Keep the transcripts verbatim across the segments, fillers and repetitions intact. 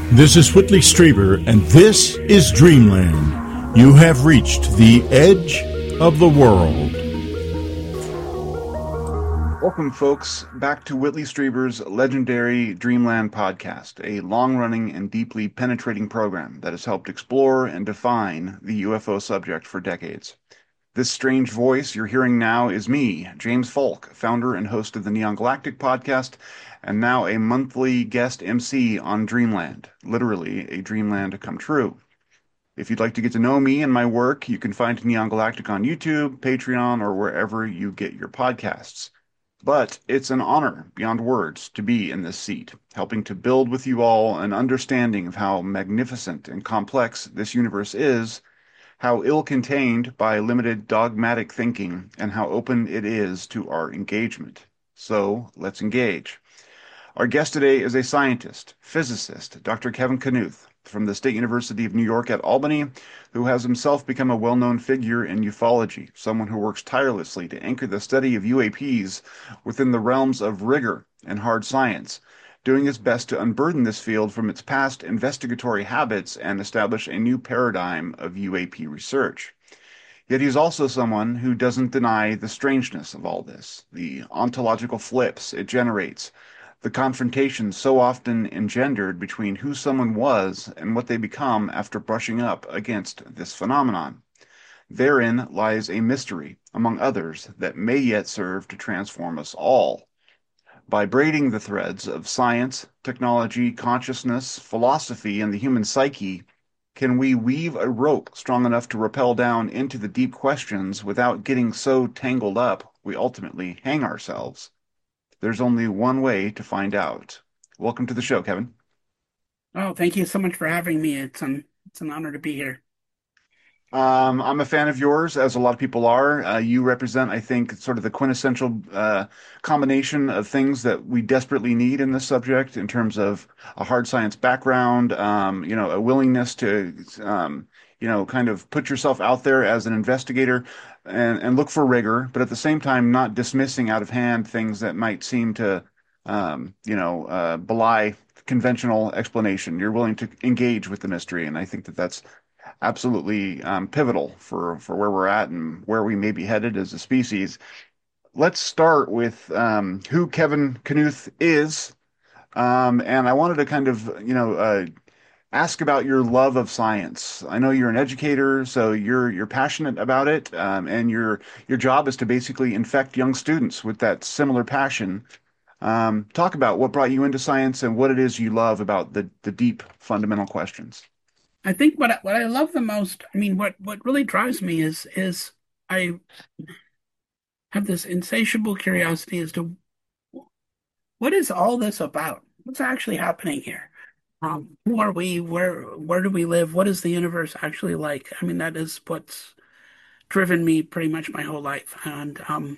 This is Whitley Strieber, and this is Dreamland. You have reached the edge of the world. Welcome, folks, back to Whitley Strieber's legendary Dreamland podcast, a long-running and deeply penetrating program that has helped explore and define the U F O subject for decades. This strange voice you're hearing now is me, James Falk, founder and host of the Neon Galactic podcast, and now a monthly guest M C on Dreamland, literally a dreamland come true. If you'd like to get to know me and my work, you can find Neon Galactic on YouTube, Patreon, or wherever you get your podcasts. But it's an honor beyond words to be in this seat, helping to build with you all an understanding of how magnificent and complex this universe is, how ill-contained by limited dogmatic thinking, and how open it is to our engagement. So let's engage. Our guest today is a scientist, physicist, Doctor Kevin Knuth from the State University of New York at Albany, who has himself become a well-known figure in ufology, someone who works tirelessly to anchor the study of U A Ps within the realms of rigor and hard science, doing his best to unburden this field from its past investigatory habits and establish a new paradigm of U A P research. Yet he's also someone who doesn't deny the strangeness of all this, the ontological flips it generates, the confrontation so often engendered between who someone was and what they become after brushing up against this phenomenon. Therein lies a mystery, among others, that may yet serve to transform us all. By braiding the threads of science, technology, consciousness, philosophy, and the human psyche, can we weave a rope strong enough to rappel down into the deep questions without getting so tangled up we ultimately hang ourselves? There's only one way to find out. Welcome to the show, Kevin. Oh, thank you so much for having me. It's an it's an honor to be here. Um, I'm a fan of yours, as a lot of people are. Uh, you represent, I think, sort of the quintessential uh, combination of things that we desperately need in this subject in terms of a hard science background, um, you know, a willingness to, um, you know, kind of put yourself out there as an investigator and, and look for rigor, but at the same time, not dismissing out of hand things that might seem to, um, you know, uh, belie conventional explanation. You're willing to engage with the mystery, and I think that that's absolutely um, pivotal for for where we're at and where we may be headed as a species. Let's start with um, who Kevin Knuth is, um, and I wanted to kind of you know uh, ask about your love of science. I know you're an educator, so you're you're passionate about it, um, and your your job is to basically infect young students with that similar passion. Um, talk about what brought you into science and what it is you love about the the deep fundamental questions. I think what I, what I love the most, I mean, what what really drives me is is I have this insatiable curiosity as to what is all this about? What's actually happening here? Um, who are we? Where where do we live? What is the universe actually like? I mean, that is what's driven me pretty much my whole life. And um,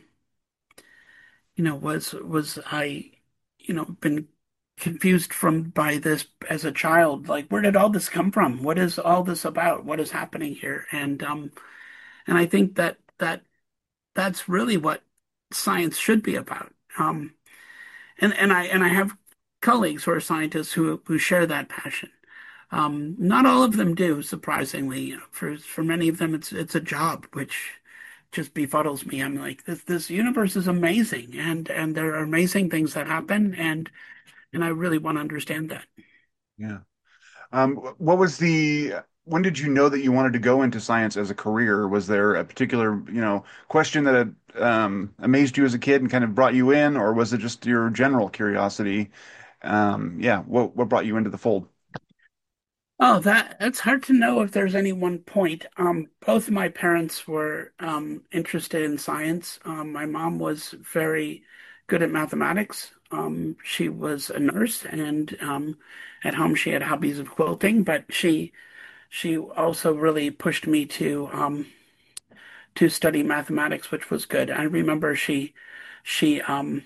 you know, was was I, you know, been confused from by this as a child. Like, where did all this come from? What is all this about? What is happening here? And um, and I think that that that's really what science should be about. Um, and and I and I have colleagues who are scientists who who share that passion. Um, not all of them do, surprisingly. You know, for for many of them, it's it's a job, which just befuddles me. I'm like, this this universe is amazing, and and there are amazing things that happen, and and I really want to understand that. Yeah. Um, what was the, when did you know that you wanted to go into science as a career? Was there a particular, you know, question that had um, amazed you as a kid and kind of brought you in, or was it just your general curiosity? Um, yeah, what what brought you into the fold? Oh, that it's hard to know if there's any one point. Um, both of my parents were um, interested in science. Um, my mom was very good at mathematics. Um, she was a nurse, and um, at home she had hobbies of quilting. But she she also really pushed me to um, to study mathematics, which was good. I remember she she um,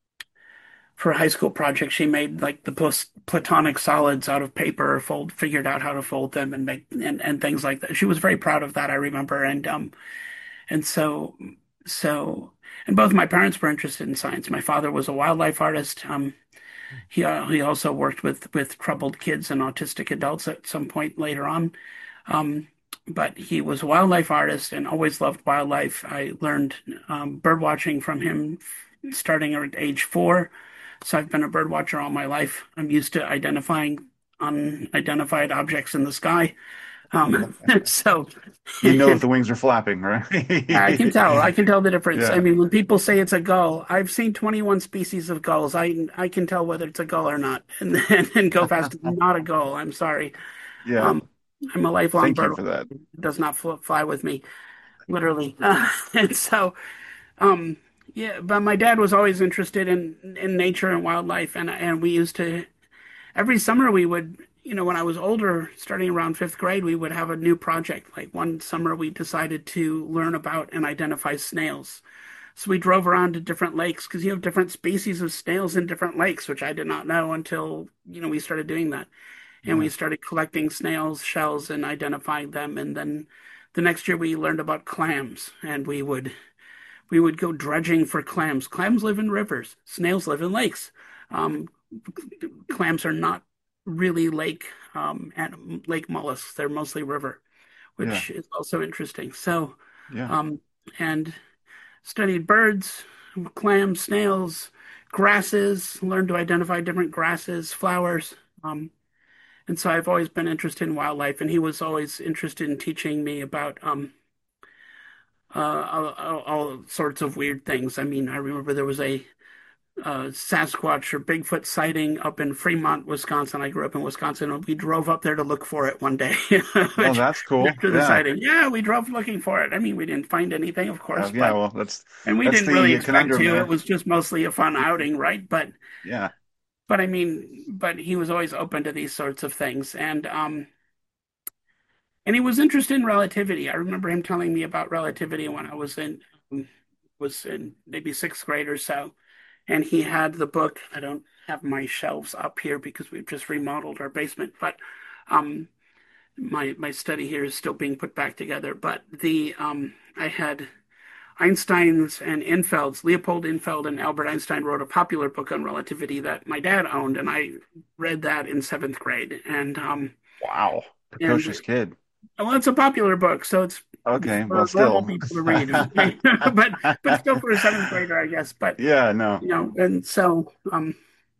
for a high school project, she made like the post platonic solids out of paper, fold, figured out how to fold them and make and, and things like that. She was very proud of that, I remember. And um and so so and both my parents were interested in science. My father was a wildlife artist. Um he uh, he also worked with with troubled kids and autistic adults at some point later on. Um, but he was a wildlife artist and always loved wildlife. I learned um, bird watching from him starting at age four. So I've been a bird watcher all my life. I'm used to identifying unidentified objects in the sky. Um, so You know if the wings are flapping, right? I can tell. I can tell the difference. I Yeah, mean, when people say it's a gull, I've seen twenty-one species of gulls. I I can tell whether it's a gull or not. And then and go fast is not a gull. I'm sorry. yeah. Um, I'm a lifelong Thank you bird for that. watcher. It does not fl fly with me, literally. Uh, and so, um, yeah, but my dad was always interested in in nature and wildlife, and and we used to every summer we would, you know, when I was older, starting around fifth grade, we would have a new project. Like one summer, we decided to learn about and identify snails. So we drove around to different lakes because you have different species of snails in different lakes, which I did not know until, you know, we started doing that. And we Yeah, started collecting snails' shells and identifying them. And then the next year we learned about clams, and we would we would go dredging for clams. Clams live in rivers. Snails live in lakes. Um, Clams are not really lake um, and lake mollusks. They're mostly river, yeah, which is also interesting. So, yeah, um, and studied birds, clams, snails, grasses, learned to identify different grasses, flowers. Um, and so I've always been interested in wildlife, and he was always interested in teaching me about um, uh, all, all, all sorts of weird things. I mean, I remember there was a uh, Sasquatch or Bigfoot sighting up in Fremont, Wisconsin. I grew up in Wisconsin, and we drove up there to look for it one day. oh, Which, that's cool. after the Yeah, sighting, yeah, we drove looking for it. I mean, we didn't find anything, of uh, course, yeah. but Well, that's and we that's didn't really the expect conundrum to. It there. was just mostly a fun outing, right? But Yeah, but I mean, but he was always open to these sorts of things, and um, and he was interested in relativity. I remember him telling me about relativity when I was in um, was in maybe sixth grade or so. And he had the book. I don't have my shelves up here because we've just remodeled our basement, but um, my my study here is still being put back together. But the um, I had Einstein's and Infeld's. Leopold Infeld and Albert Einstein wrote a popular book on relativity that my dad owned, and I read that in seventh grade. And um, wow, and precocious kid. well, it's a popular book, so it's Okay, well, for normal still. people to read, okay? But but still for a seventh grader, I guess. But Yeah, no. you know, and so um,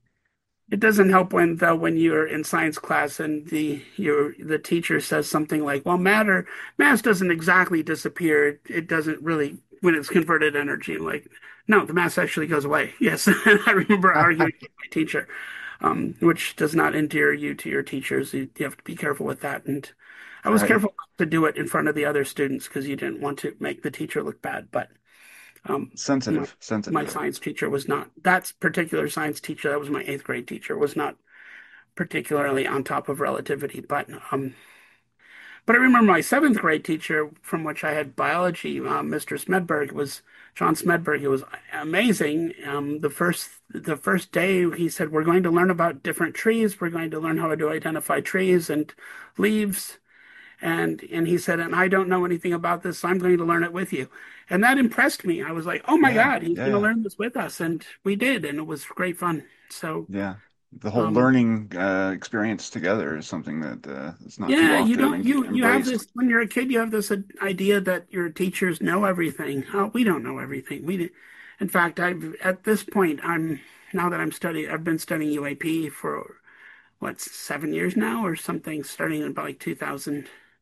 it doesn't help when though when you're in science class and the your the teacher says something like, "Well, matter mass doesn't exactly disappear. It, it doesn't really when it's converted energy." Like, no, the mass actually goes away. Yes, I remember arguing with my teacher, um, which does not endear you to your teachers. You, you have to be careful with that. And I was Right. careful not to do it in front of the other students because you didn't want to make the teacher look bad. But um, my, Sensitive, my sensitive. science teacher was not, that particular science teacher, that was my eighth grade teacher, was not particularly on top of relativity. But um, but I remember my seventh grade teacher, from which I had biology, um, Mister Smedberg, was John Smedberg. It was amazing. Um, the first the first day, he said, "We're going to learn about different trees. We're going to learn how to identify trees and leaves." And and he said, and I don't know anything about this, so I'm going to learn it with you. And that impressed me. I was like, oh my Yeah, God, he's going to yeah, learn this with us. And we did, and it was great fun. So, yeah. The whole um, learning uh, experience together is something that uh, is not too yeah, you often don't en- you you have embraced. this when you're a kid, you have this uh, idea that your teachers know everything. Oh, we don't know everything. We, did- in fact, I've at this point, I'm now that I'm studying, I've been studying U A P for what seven years now or something, starting in about like two thousand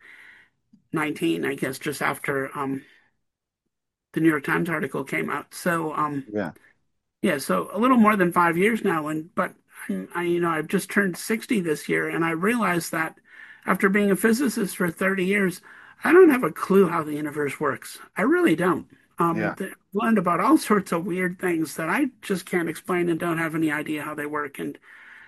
nineteen, I guess, just after um the New York Times article came out. So, um, Yeah, yeah, so a little more than five years now. And but I, you know, I've just turned sixty this year, and I realized that after being a physicist for thirty years, I don't have a clue how the universe works. I really don't. Um, yeah. th- learned about all sorts of weird things that I just can't explain and don't have any idea how they work. And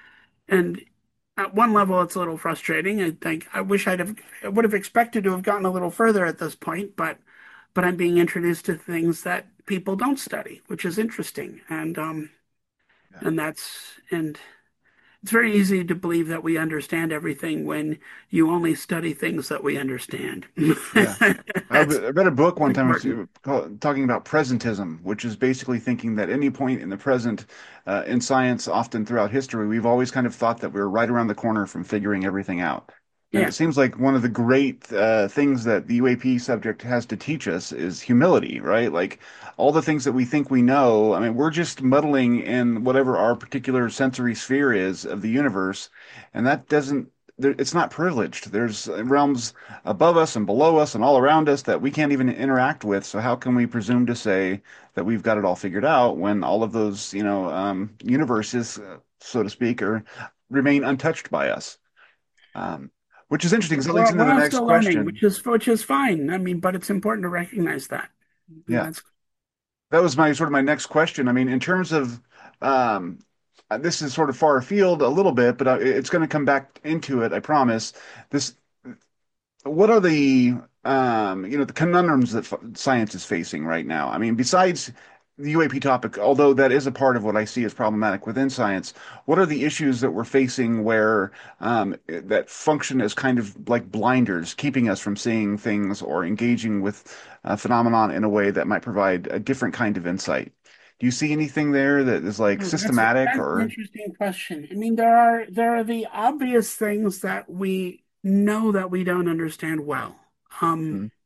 and at one level, it's a little frustrating. I think I wish I'd have I would have expected to have gotten a little further at this point, but but I'm being introduced to things that people don't study, which is interesting. And um Yeah. and that's and it's very easy to believe that we understand everything when you only study things that we understand. Yeah. I That's read a book one time important. called- talking about presentism, which is basically thinking that any point in the present, uh, in science, often throughout history, we've always kind of thought that we we're right around the corner from figuring everything out. And Yeah. it seems like one of the great uh, things that the U A P subject has to teach us is humility, right? Like all the things that we think we know, I mean, we're just muddling in whatever our particular sensory sphere is of the universe, and that doesn't, there- it's not privileged. There's realms above us and below us and all around us that we can't even interact with. So how can we presume to say that we've got it all figured out when all of those, you know, um, universes, uh, so to speak, are remain untouched by us? Um, which is interesting because that leads We're, into we're the all next still learning, question. which is which is fine. I mean, but it's important to recognize that. And Yeah, that's that was my sort of my next question. I mean, in terms of um, uh, this is sort of far afield a little bit, but uh, it's going to come back into it, I promise. This what are the um, you know the conundrums that f science is facing right now? I mean, besides the U A P topic, although that is a part of what I see as problematic within science, what are the issues that we're facing where um, that function as kind of like blinders, keeping us from seeing things or engaging with a phenomenon in a way that might provide a different kind of insight? Do you see anything there that is like oh, that's a, systematic that's an or interesting question. I mean, there are there are the obvious things that we know that we don't understand well. Um, Hmm,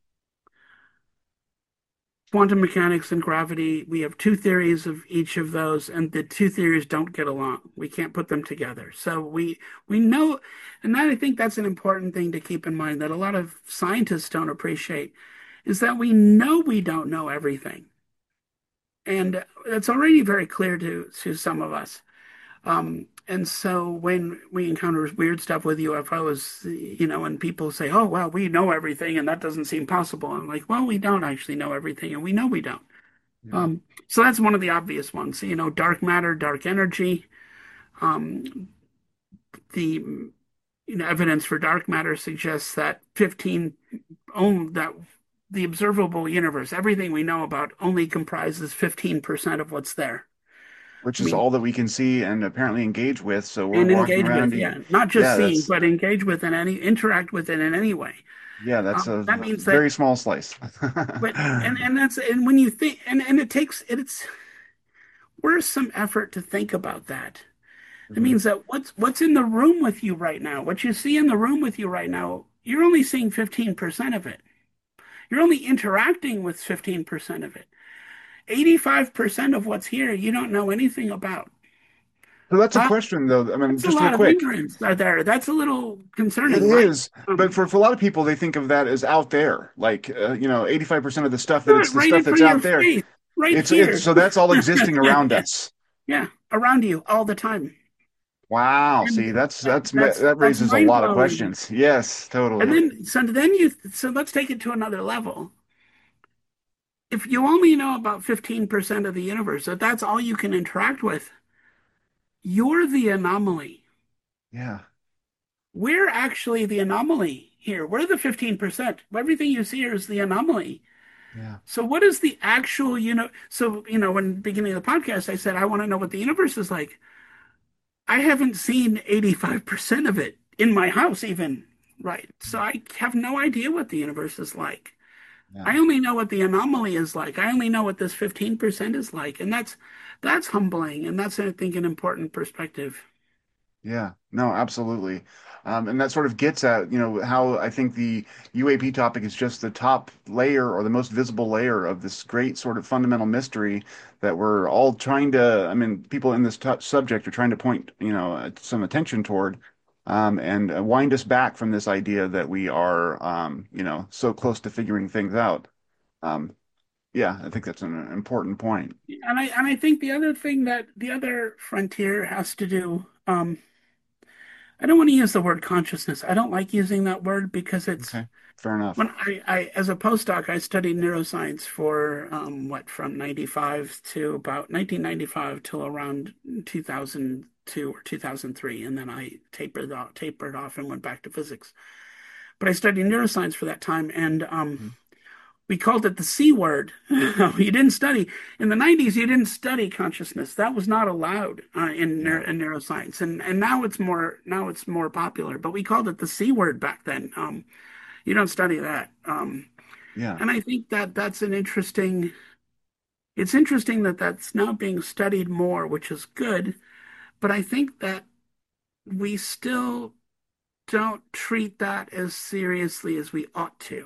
Quantum mechanics and gravity, we have two theories of each of those, and the two theories don't get along. We can't put them together. So we we know, and I think that's an important thing to keep in mind that a lot of scientists don't appreciate, is that we know we don't know everything. And it's already very clear to to some of us. Um, and so when we encounter weird stuff with U F Os, you know, and people say, "Oh, well, we know everything, and that doesn't seem possible." I'm like, "Well, we don't actually know everything, and we know we don't." yeah, Um, so that's one of the obvious ones. You know, dark matter, dark energy. Um, the you know, evidence for dark matter suggests that fifteen only that the observable universe, everything we know about, only comprises fifteen percent of what's there. which I is mean, all that we can see and apparently engage with. So we're and walking engage with, around. yeah, not just Yeah, seeing, that's but engage with and any interact with it in any way. yeah, that's Um, a that means that, very small slice. but and and that's and when you think and and it takes it's where's some effort to think about that. It Mhm. means that what's what's in the room with you right now, what you see in the room with you right now, you're only seeing fifteen percent of it. You're only interacting with fifteen percent of it. eighty-five percent of what's here you don't know anything about. So that's a That, question, though. I mean, that's a just real lot of quick, ignorance right there. That's a little it concerning, right? is, but Um, for, for a lot of people, they think of that as out there. Like, uh, you know, eighty-five percent of the stuff that do it it's the right stuff in that's front of your out there. face, right It's it's here. so that's all existing around us. Yeah, around you all the time. Wow. And See, that's that, that's that's that that's raises a mind lot of blowing. questions. Yes, And totally. then so then you so let's take it to another level. If you only know about fifteen percent of the universe, if that's all you can interact with, you're the anomaly. Yeah, We're actually the anomaly here. We're the fifteen percent. Everything you see here is the anomaly. yeah, So what is the actual, you know, so, you know, when beginning of the podcast, I said, I want to know what the universe is like. I haven't seen eighty-five percent of it in my house even, right? So I have no idea what the universe is like. yeah. I only know what the anomaly is like. I only know what this fifteen percent is like. And that's that's humbling and that's I think an important perspective. Yeah, no, absolutely. Um, and that sort of gets at, you know, how I think the U A P topic is just the top layer or the most visible layer of this great sort of fundamental mystery that we're all trying to, I mean, people in this t subject are trying to point, you know, uh, some attention toward, um, and uh, wind us back from this idea that we are, um, you know, so close to figuring things out. Um, yeah, I think that's an important point. And I and I think the other thing that the other frontier has to do, um, I don't want to use the word consciousness. I don't like using that word because it's Okay, fair enough. when I, I as a postdoc, I studied neuroscience for um, what from ninety-five to about nineteen ninety-five till around two thousand two or two thousand three, and then I tapered off, tapered off and went back to physics. But I studied neuroscience for that time, and um, Mhm. we called it the C word. You didn't study in the nineties. You didn't study consciousness. That was not allowed uh, in, Yeah. neur in neuroscience, and and now it's more now it's more popular. But we called it the C word back then. Um, you don't study that, um, Yeah. and I think that that's an interesting. It's interesting that that's now being studied more, which is good. But I think that we still don't treat that as seriously as we ought to.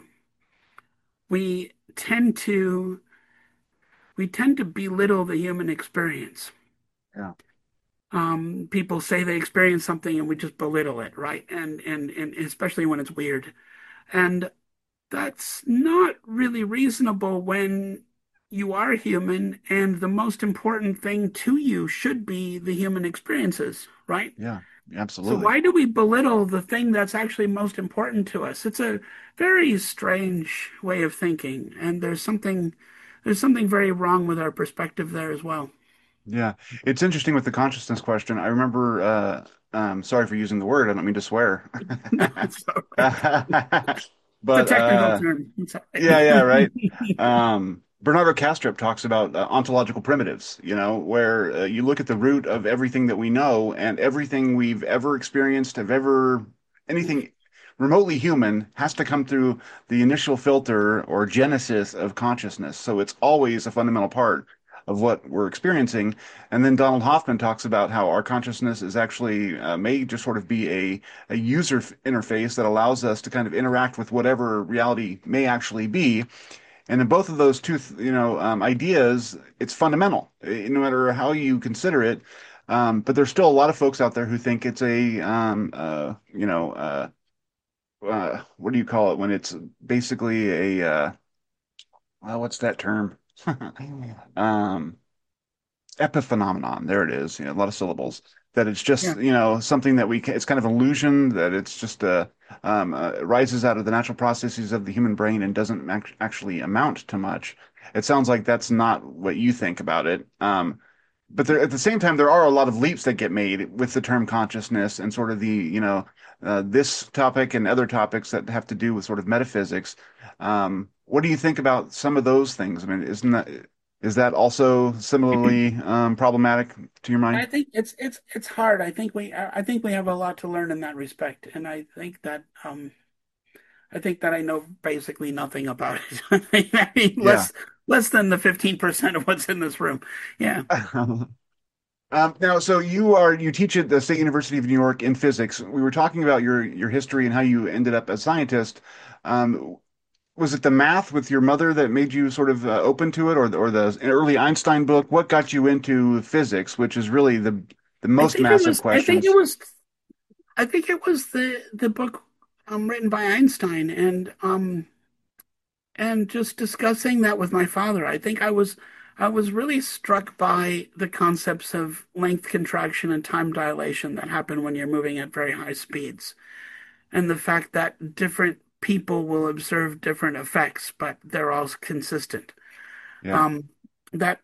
We tend to we tend to belittle the human experience. Yeah. Um, people say they experience something and we just belittle it, right? And and and especially when it's weird. And that's not really reasonable when you are human and the most important thing to you should be the human experiences, right? Yeah. So Absolutely. why do we belittle the thing that's actually most important to us? It's a very strange way of thinking, and there's something there's something very wrong with our perspective there as well. Yeah. It's interesting with the consciousness question. I remember, uh, um, sorry for using the word. I don't mean to swear. No, it's all right. It's a But technical uh, term. It's all yeah, yeah, right. right. Um, Bernardo Kastrup talks about uh, ontological primitives, you know, where uh, you look at the root of everything that we know and everything we've ever experienced, have ever, anything remotely human has to come through the initial filter or genesis of consciousness. So it's always a fundamental part of what we're experiencing. And then Donald Hoffman talks about how our consciousness is actually uh, may just sort of be a, a user f- interface that allows us to kind of interact with whatever reality may actually be. And in both of those two, you know, um, ideas, it's fundamental, eh, no matter how you consider it. Um, but there's still a lot of folks out there who think it's a, um, uh, you know, uh, uh, what do you call it when it's basically a, uh, well, what's that term? Um, epiphenomenon. There it is. You know, a lot of syllables. That it's just, Yeah. you know, something that we can, it's kind of an illusion that it's just uh, um, uh, rises out of the natural processes of the human brain and doesn't act actually amount to much. It sounds like that's not what you think about it. Um, but there, at the same time, there are a lot of leaps that get made with the term consciousness and sort of the, you know, uh, this topic and other topics that have to do with sort of metaphysics. Um, what do you think about some of those things? I mean, isn't that is that also similarly um, problematic to your I mind? think it's it's it's hard. I think we I think we have a lot to learn in that respect, and I think that um I think that I know basically nothing about it. I mean, Yeah. less less than the fifteen percent of what's in this room. Yeah. Um, now, so you are you teach at the State University of New York in physics. We were talking about your your history and how you ended up a scientist. Um, was it the math with your mother that made you sort of uh, open to it, or the, or the early Einstein book? What got you into physics, which is really the the I most think it massive was I think it questions? was I think it was the the book um written by Einstein and um and just discussing that with my father. I think I was I was really struck by the concepts of length contraction and time dilation that happen when you're moving at very high speeds, and the fact that different people will observe different effects, but they're all consistent. Yeah, Um, that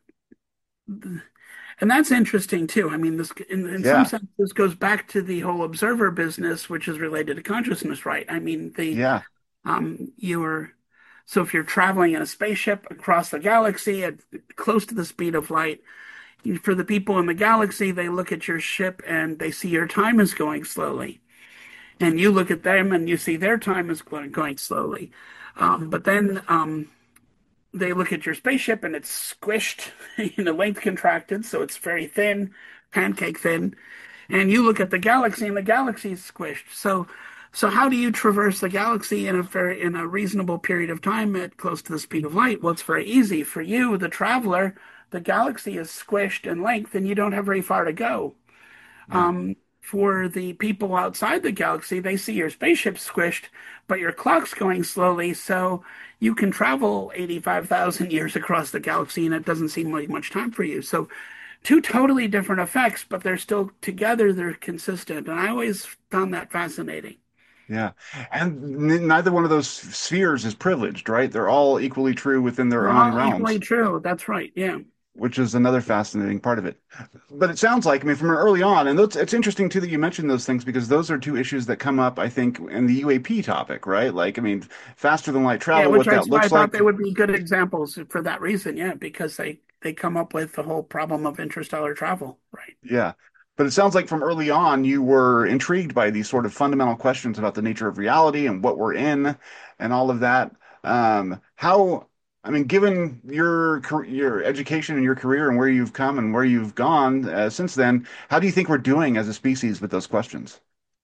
and that's interesting too. I mean, this in, in some yeah, sense this goes back to the whole observer business, which is related to consciousness, right? I mean, the yeah, um, you're so if you're traveling in a spaceship across the galaxy at close to the speed of light, for the people in the galaxy, they look at your ship and they see your time is going slowly, and you look at them and you see their time is going slowly. Um, but then um, they look at your spaceship and it's squished, in the length contracted, so it's very thin, pancake thin. And you look at the galaxy and the galaxy is squished. So, so how do you traverse the galaxy in a very in a reasonable period of time at close to the speed of light? Well, it's very easy for you, the traveler. The galaxy is squished in length, and you don't have very far to go. yeah, Um, for the people outside the galaxy, they see your spaceship squished, but your clock's going slowly, so you can travel eighty-five thousand years across the galaxy, and it doesn't seem like much time for you. So, two totally different effects, but they're still together, they're consistent. And I always found that fascinating. yeah. And n neither one of those spheres is privileged, right? They're all equally true within their They're own all equally realms. true. That's right. Yeah. which is another fascinating part of it. But it sounds like, I mean, from early on, and those, it's interesting too that you mentioned those things because those are two issues that come up, I think, in the U A P topic, right? Like, I mean, faster than light Yeah, travel, which what I, that I looks thought they like. would be good examples for that reason. Yeah, because they they come up with the whole problem of interstellar travel, right? Yeah. But it sounds like from early on, you were intrigued by these sort of fundamental questions about the nature of reality and what we're in and all of that. Um, how, I mean, given your car- your education and your career and where you've come and where you've gone uh, since then, how do you think we're doing as a species with those questions?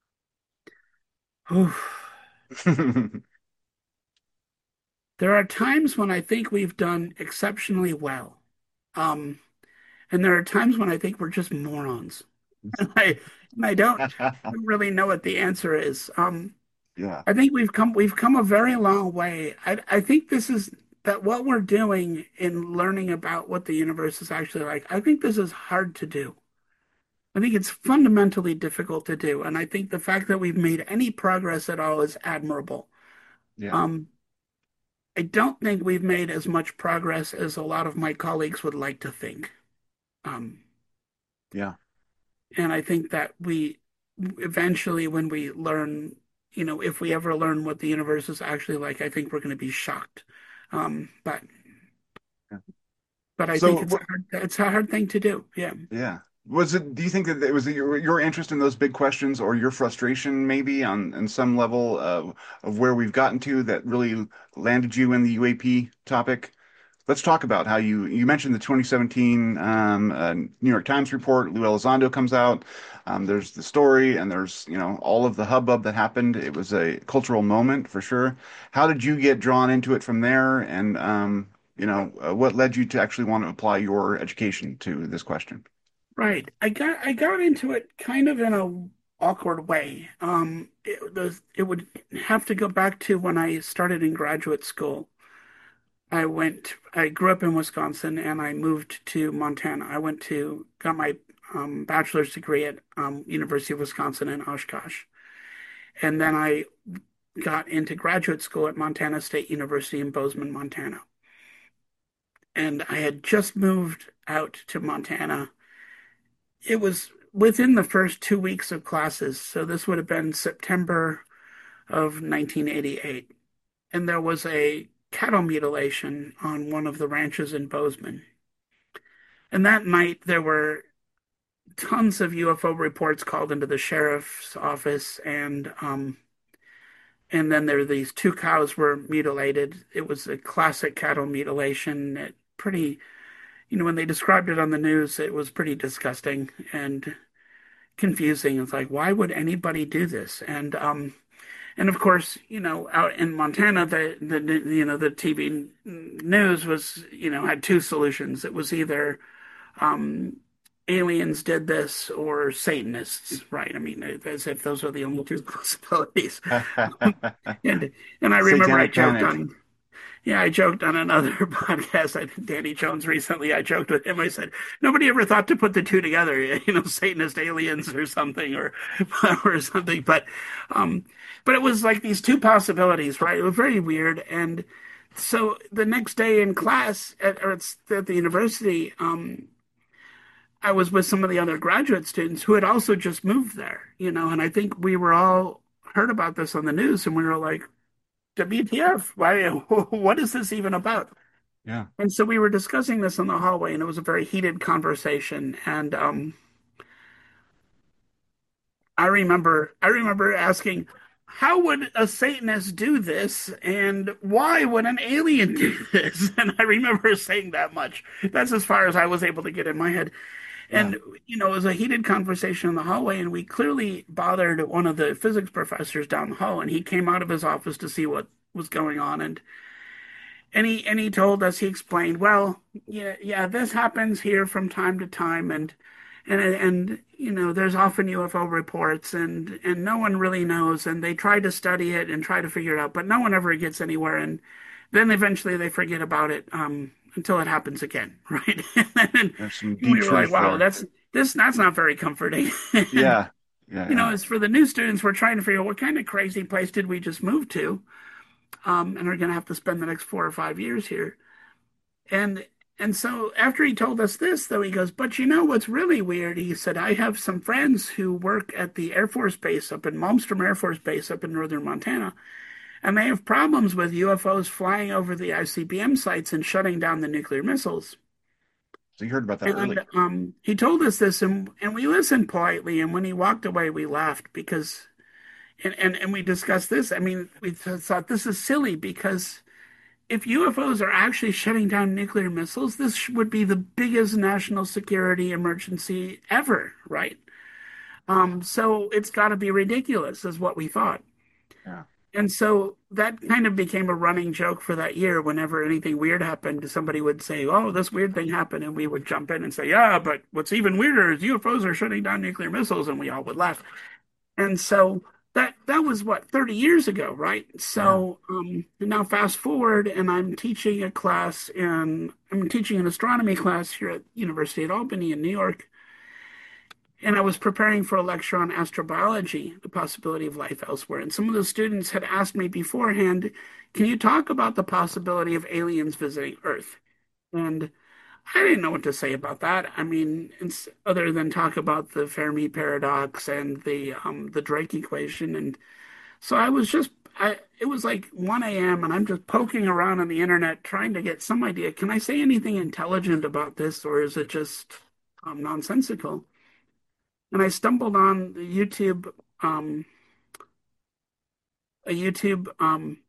Oof. There are times when I think we've done exceptionally well. Um, and there are times when I think we're just morons. And I and I don't really know what the answer is. Um, Yeah. I think we've come we've come a very long way. I I think this is that what we're doing in learning about what the universe is actually like. I think this is hard to do. I think it's fundamentally difficult to do, and I think the fact that we've made any progress at all is admirable. Yeah. Um, I don't think we've made as much progress as a lot of my colleagues would like to think. Um, Yeah. and I think that we eventually, when we learn, you know, if we ever learn what the universe is actually like, I think we're going to be shocked. Um, but Yeah. but I think So, it's a hard, it's a hard thing to do. Yeah. yeah. Was it, do you think that it was your, your interest in those big questions or your frustration maybe on, on some level of, of where we've gotten to that really landed you in the U A P topic? Let's talk about how you, you mentioned the twenty seventeen um, uh, New York Times report. Lou Elizondo comes out. Um, there's the story and there's, you know, all of the hubbub that happened. It was a cultural moment for sure. How did you get drawn into it from there? And, um, you know, uh, what led you to actually want to apply your education to this question? Right. I got I got into it kind of in a awkward way. Um, it, the, it would have to go back to when I started in graduate school. I went, I grew up in Wisconsin and I moved to Montana. I went to, got my um, bachelor's degree at um, University of Wisconsin in Oshkosh. And then I got into graduate school at Montana State University in Bozeman, Montana. And I had just moved out to Montana. It was within the first two weeks of classes. So this would have been September of nineteen eighty-eight. And there was a cattle mutilation on one of the ranches in Bozeman. And that night, there were tons of U F O reports called into the sheriff's office, and um, and then there these two cows were mutilated. It was a classic cattle mutilation. It pretty, you know, when they described it on the news, it was pretty disgusting and confusing. It's like, why would anybody do this? And um, and of course, you know, out in Montana, the the you know the T V news was you know had two solutions. It was either um, aliens did this or Satanists, right? I mean, as if those are the only two possibilities. and and I remember I Satanic joked panic. on, yeah, I joked on another podcast. I think Danny Jones recently. I joked with him. I said nobody ever thought to put the two together, you know, Satanist aliens or something, or or something. But um, but it was like these two possibilities, right? It was very weird. And so the next day in class at, or it's at the university, um, I was with some of the other graduate students who had also just moved there, you know, and I think we were all heard about this on the news and we were like, W T F, why, what is this even about? Yeah. And so we were discussing this in the hallway and it was a very heated conversation. And um, I remember, I remember asking, how would a Satanist do this? And why would an alien do this? And I remember saying that much. That's as far as I was able to get in my head. Yeah. And, you know, it was a heated conversation in the hallway, and we clearly bothered one of the physics professors down the hall, and he came out of his office to see what was going on. And and he and he told us, he explained, well, yeah, yeah, this happens here from time to time, and and and you know, there's often U F O reports, and and no one really knows, and they try to study it and try to figure it out, but no one ever gets anywhere, and then eventually they forget about it um, until it happens again, right? And There's some deep we were like, truth wow, there. that's this that's not very comforting. And Yeah. Yeah. you know, Yeah. as for the new students, we're trying to figure out what kind of crazy place did we just move to, um, and are going to have to spend the next four or five years here. And And so after he told us this, though, he goes, but you know what's really weird? He said, I have some friends who work at the Air Force Base up in Malmstrom Air Force Base up in northern Montana, and they have problems with U F Os flying over the I C B M sites and shutting down the nuclear missiles. So you heard about that And early. um, he told us this, and, and we listened politely. And when he walked away, we laughed because, and, and, and we discussed this. I mean, we th thought this is silly because if U F Os are actually shutting down nuclear missiles, this would be the biggest national security emergency ever, right? Um, so it's got to be ridiculous, is what we thought. Yeah. And so that kind of became a running joke for that year. Whenever anything weird happened, somebody would say, "Oh, this weird thing happened," and we would jump in and say, "Yeah, but what's even weirder is U F Os are shutting down nuclear missiles," and we all would laugh. And so that that was what thirty years ago, right? Yeah. So um, now fast forward, and I'm teaching a class in I'm teaching an astronomy class here at University at Albany in New York, and I was preparing for a lecture on astrobiology, the possibility of life elsewhere. And some of the students had asked me beforehand, "Can you talk about the possibility of aliens visiting Earth?" And I didn't know what to say about that. I mean, it's, other than talk about the Fermi paradox and the um, the Drake equation, and so I was just, I it was like one a m and I'm just poking around on the internet trying to get some idea. Can I say anything intelligent about this, or is it just um, nonsensical? And I stumbled on the YouTube, um, a YouTube, um,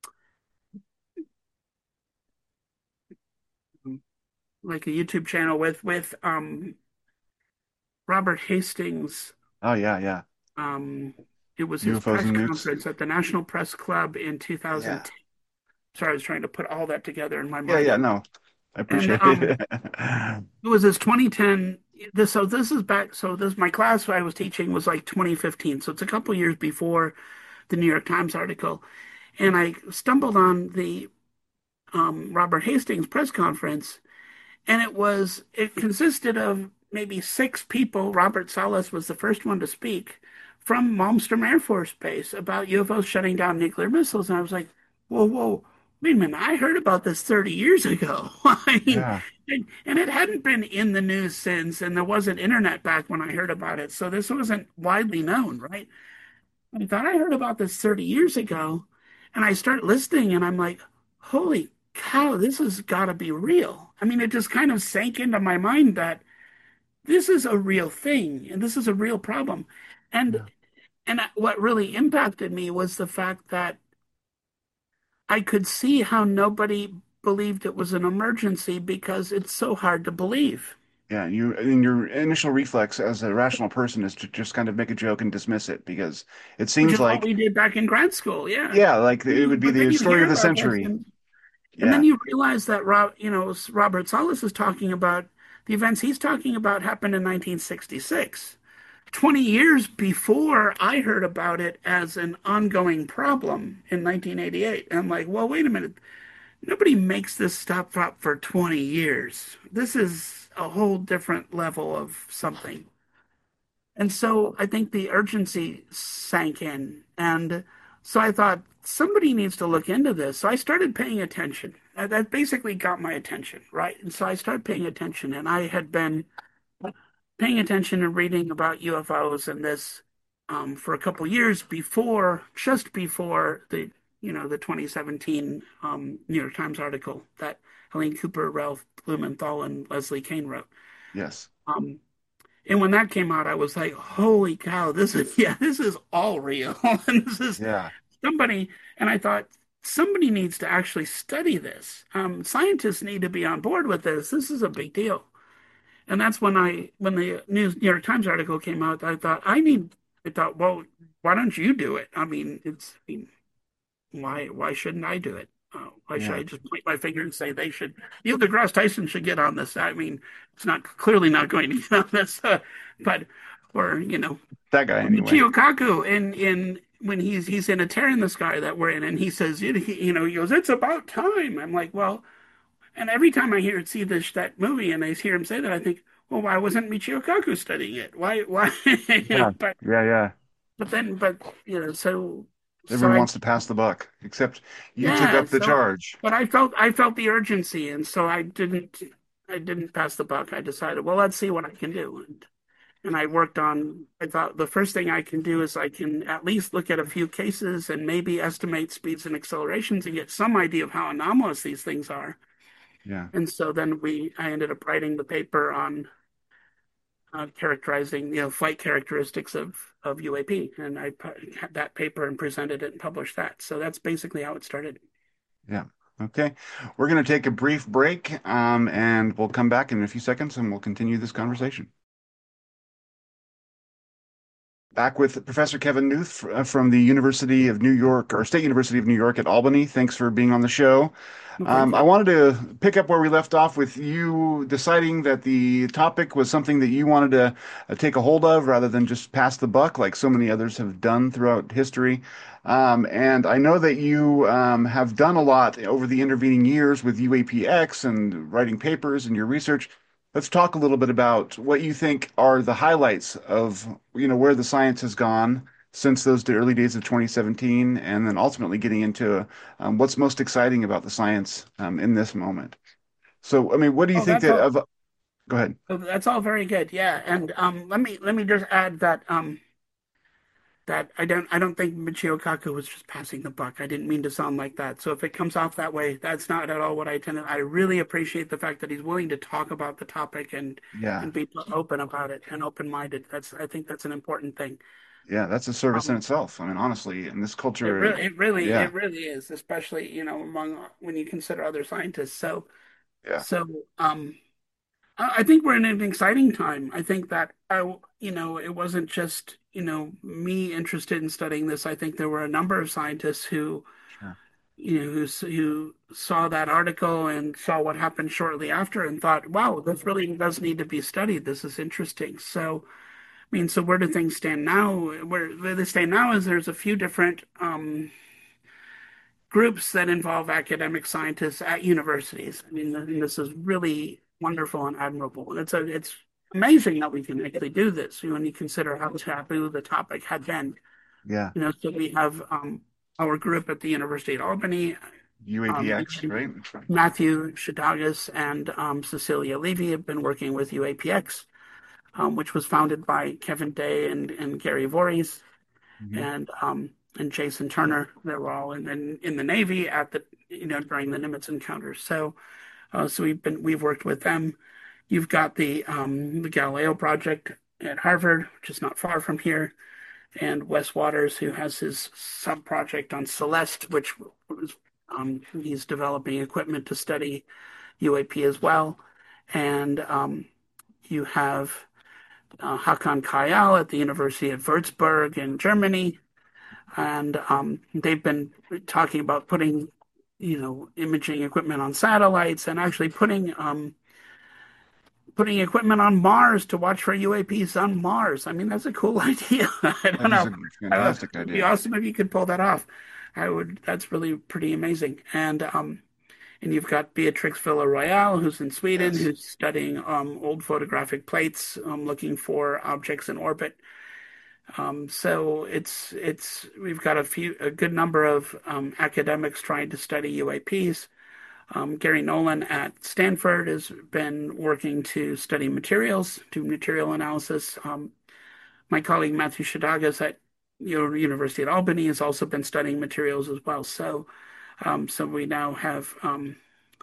like a YouTube channel with with um, Robert Hastings. Oh yeah, yeah. Um, it was his U F Os press and nukes. conference at the National Press Club in Yeah. two thousand ten. Sorry, I was trying to put all that together in my Yeah, mind. yeah, no. I And appreciate um, it. it was his twenty ten. This so this is back. So this my class I was teaching was like twenty fifteen. So it's a couple years before the New York Times article. And I stumbled on the um, Robert Hastings press conference, and it was it consisted of maybe six people. Robert Salas was the first one to speak from Malmstrom Air Force Base about U F Os shutting down nuclear missiles. And I was like, whoa, whoa, wait a minute, I heard about this thirty years ago. I mean, Yeah, and, and it hadn't been in the news since, and there wasn't internet back when I heard about it. So this wasn't widely known, right? I thought I heard about this thirty years ago, and I start listening, and I'm like, holy cow, this has got to be real. I mean, it just kind of sank into my mind that this is a real thing, and this is a real problem. And yeah, and what really impacted me was the fact that I could see how nobody believed it was an emergency because it's so hard to believe. yeah. You and your initial reflex as a rational person is to just kind of make a joke and dismiss it because it Which seems is what like, we did back in grad school, yeah. yeah, like it would be But then the you story hear of the about this, century. and And then Yeah, you realize that Rob, you know, Robert Salas is talking about the events he's talking about happened in nineteen sixty-six, twenty years before I heard about it as an ongoing problem in nineteen eighty-eight. And I'm like, well, wait a minute. Nobody makes this stuff up for twenty years. This is a whole different level of something. And so I think the urgency sank in. And so I thought somebody needs to look into this. So I started paying attention. Uh, That basically got my attention, right? And so I started paying attention. And I had been paying attention and reading about U F Os and this um, for a couple years before, just before the, you know, the twenty seventeen um, New York Times article that Helene Cooper, Ralph Blumenthal, and Leslie Kean wrote. yes, Um, and when that came out, I was like, holy cow, this is, yeah, this is all real. And this is yeah, somebody, and I thought, somebody needs to actually study this. Um, scientists need to be on board with this. This is a big deal. And that's when I, when the News, New York Times article came out, I thought, I need, I thought, well, why don't you do it? I mean, it's, I mean, why, why shouldn't I do it? Uh, why should yeah. I just point my finger and say they should? Neil deGrasse Tyson should get on this. I mean, it's not clearly not going to get on this, uh, but or you know, That guy anyway. Michio Kaku in in when he's he's in A Tear in the Sky that we're in, and he says, you you know, he goes, it's about time. I'm like, well, and every time I hear see this that movie and I hear him say that, I think, well, why wasn't Michio Kaku studying it? Why why you know? Yeah, But yeah, yeah. but then but you know, so so Everyone I wants to pass the buck, except you took yeah, up the so charge. but I felt I felt the urgency, and so I didn't. I didn't pass the buck. I decided, well, let's see what I can do. And, and I worked on, I thought the first thing I can do is I can at least look at a few cases and maybe estimate speeds and accelerations and get some idea of how anomalous these things are. Yeah. And so then we, I ended up writing the paper on uh, characterizing, you know, flight characteristics of of U A P, and I had that paper and presented it and published that. So that's basically how it started. Yeah. Okay. We're going to take a brief break, um, and we'll come back in a few seconds and we'll continue this conversation. Back with Professor Kevin Knuth uh, from the University of New York, or State University of New York at Albany. Thanks for being on the show. Well, thank Um, I you. wanted to pick up where we left off with you deciding that the topic was something that you wanted to uh, take a hold of rather than just pass the buck like so many others have done throughout history. Um, and I know that you um, have done a lot over the intervening years with U A P X and writing papers and your research. Let's talk a little bit about what you think are the highlights of, you know, where the science has gone since those early days of twenty seventeen, and then ultimately getting into um, what's most exciting about the science um, in this moment. So, I mean, what do you Oh, think that's that all. of? Go ahead. Oh, that's all very good. Yeah, and um, let me let me just add that um that I don't I don't think Michio Kaku was just passing the buck. I didn't mean to sound like that. So if it comes off that way, that's not at all what I intended. I really appreciate the fact that he's willing to talk about the topic and Yeah, and be open about it and open-minded. That's I think that's an important thing. yeah, that's a service in Um, itself. I mean, honestly, in this it culture, really it really yeah, it really is, especially, you know, among when you consider other scientists. So yeah, so um I I think we're in an exciting time. I think that I, you know, it wasn't just, you know, me interested in studying this. I think there were a number of scientists who, sure, you know, who, who saw that article and saw what happened shortly after and thought, wow, this really does need to be studied. This is interesting. So, I mean, so where do things stand now? Where, where they stand now is there's a few different um, groups that involve academic scientists at universities. I mean, and this is really wonderful and admirable. It's a, it's amazing that we can actually do this when you consider how taboo the topic had been. yeah, You know, so we have um, our group at the University of Albany, um, U A P X, right? Matthew Shadagas and um, Cecilia Levy have been working with U A P X, um, which was founded by Kevin Day and, and Gary Voorhees Hmm. and um, and Jason Turner. They were all in, in in the Navy at the you know during the Nimitz encounters. So uh, so we've been we've worked with them. You've got the um, the Galileo project at Harvard, which is not far from here, and Wes Waters, who has his sub project on Celeste, which was um, he's developing equipment to study U A P as well, and um, you have uh, Hakan Kayal at the University of Würzburg in Germany, and um, they've been talking about putting, you know, imaging equipment on satellites and actually putting um, putting equipment on Mars to watch for U A Ps on Mars. I mean, that's a cool idea. I don't That is know. a I don't know. fantastic It'd be idea. awesome if you could pull that off. I would. That's really pretty amazing. And um, and you've got Beatrix Villarroel, who's in Sweden, Yes. who's studying um, old photographic plates, um, looking for objects in orbit. Um, so it's it's we've got a few a good number of um, academics trying to study U A Ps. Um, Gary Nolan at Stanford has been working to study materials, do material analysis. Um, my colleague Matthew Shadagas at University at Albany has also been studying materials as well. So um, so we now have um,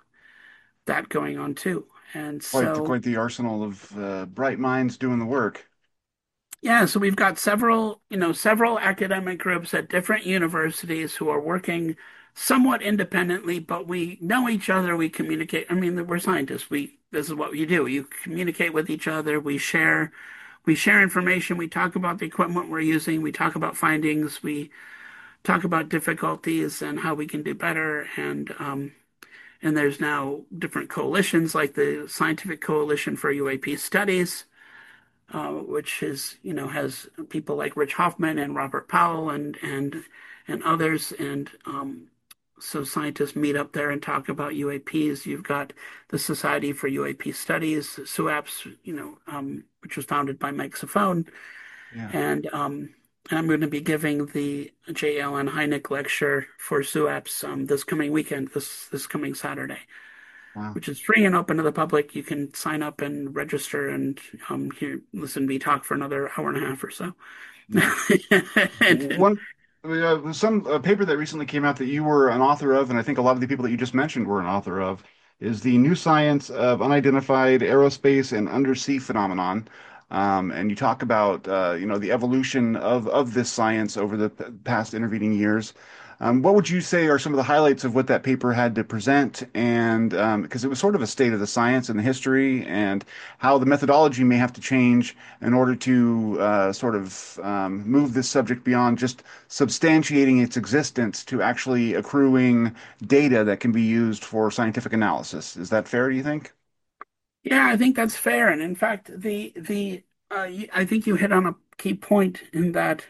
that going on too. And Quite, so quite the arsenal of uh, bright minds doing the work. yeah, so we've got several, you know, several academic groups at different universities who are working somewhat independently, but we know each other, we communicate. I mean, we're scientists. We this is what you do. You communicate with each other, we share we share information, we talk about the equipment we're using, we talk about findings, we talk about difficulties and how we can do better. And um and there's now different coalitions like the Scientific Coalition for U A P Studies, uh, which is, you know, has people like Rich Hoffman and Robert Powell and and and others. And um, so scientists meet up there and talk about U A Ps. You've got the Society for U A P Studies, SUAPS, you know, um, which was founded by Mike Safone. Yeah. And um, and I'm going to be giving the J. Allen Hynek lecture for SUAPS um, this coming weekend, this this coming Saturday. Wow. which is free and open to the public. You can sign up and register and um, hear, listen to me talk for another hour and a half or so. Yeah. And, One, uh, some a paper that recently came out that you were an author of, and I think a lot of the people that you just mentioned were an author of, is the New Science of Unidentified Aerospace and Undersea Phenomenon. Um, and you talk about, uh, you know, the evolution of of this science over the p- past intervening years. Um, what would you say are some of the highlights of what that paper had to present? And um, because it was sort of a state of the science and the history, and how the methodology may have to change in order to uh, sort of um, move this subject beyond just substantiating its existence to actually accruing data that can be used for scientific analysis. Is that fair, do you think? yeah, I think that's fair. And in fact, the the uh, y- I think you hit on a key point in that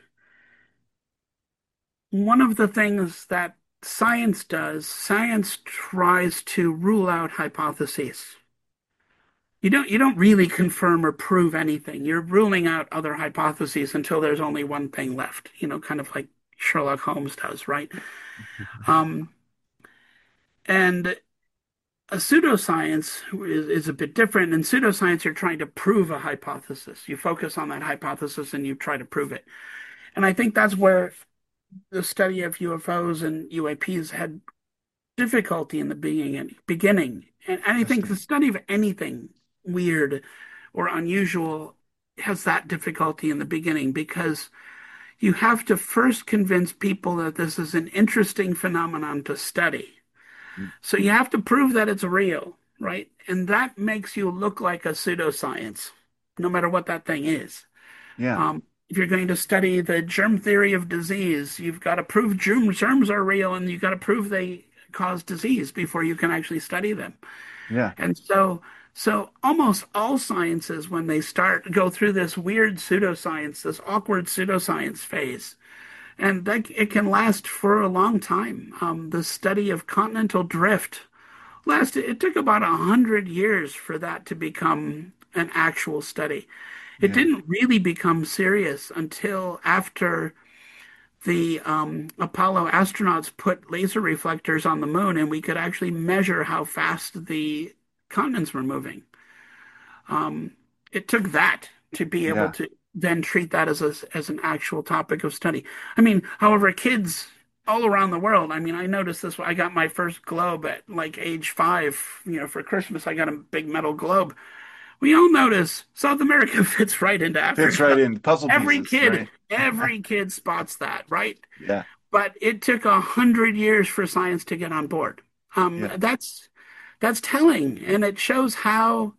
one of the things that science does, science tries to rule out hypotheses. You don't you don't really confirm or prove anything. You're ruling out other hypotheses until there's only one thing left, you know, kind of like Sherlock Holmes does, right? Um, and a pseudoscience is, is a bit different. In pseudoscience, you're trying to prove a hypothesis. You focus on that hypothesis and you try to prove it. And I think that's where the study of U F Os and U A Ps had difficulty in the beginning. Beginning, and, and I think the Interesting. study of anything weird or unusual has that difficulty in the beginning because you have to first convince people that this is an interesting phenomenon to study. So you have to prove that it's real, right? And that makes you look like a pseudoscience, no matter what that thing is. Yeah, Um, if you're going to study the germ theory of disease, you've got to prove germ, germs are real and you've got to prove they cause disease before you can actually study them. yeah, And so, so almost all sciences, when they start, go through this weird pseudoscience, this awkward pseudoscience phase. And that it can last for a long time. Um, the study of continental drift lasted, it took about a hundred years for that to become an actual study. It yeah, didn't really become serious until after the um, Apollo astronauts put laser reflectors on the moon and we could actually measure how fast the continents were moving. Um, it took that to be able yeah. to then treat that as a, as an actual topic of study. I mean, however, kids all around the world, I mean, I noticed this. I got my first globe at like age five, you know, for Christmas. I got a big metal globe. We all notice South America fits right into Fits right Africa. in. Puzzle Every pieces, kid, right? every kid spots that, right? Yeah, But it took a hundred years for science to get on board. Um, yeah, that's that's telling, and it shows how.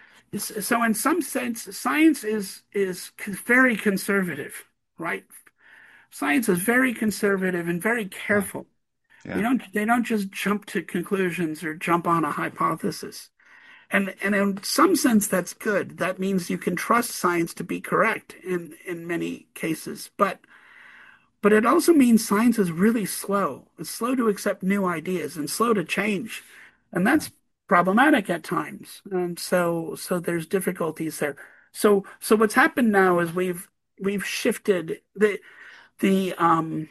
So, in some sense, science is is very conservative, right? Science is very conservative and very yeah, careful. You yeah, don't they don't just jump to conclusions or jump on a hypothesis. And and in some sense that's good. That means you can trust science to be correct in in many cases. But but it also means science is really slow. It's slow to accept new ideas and slow to change. And yeah, that's problematic at times. And so so there's difficulties there. So so what's happened now is we've we've shifted the the um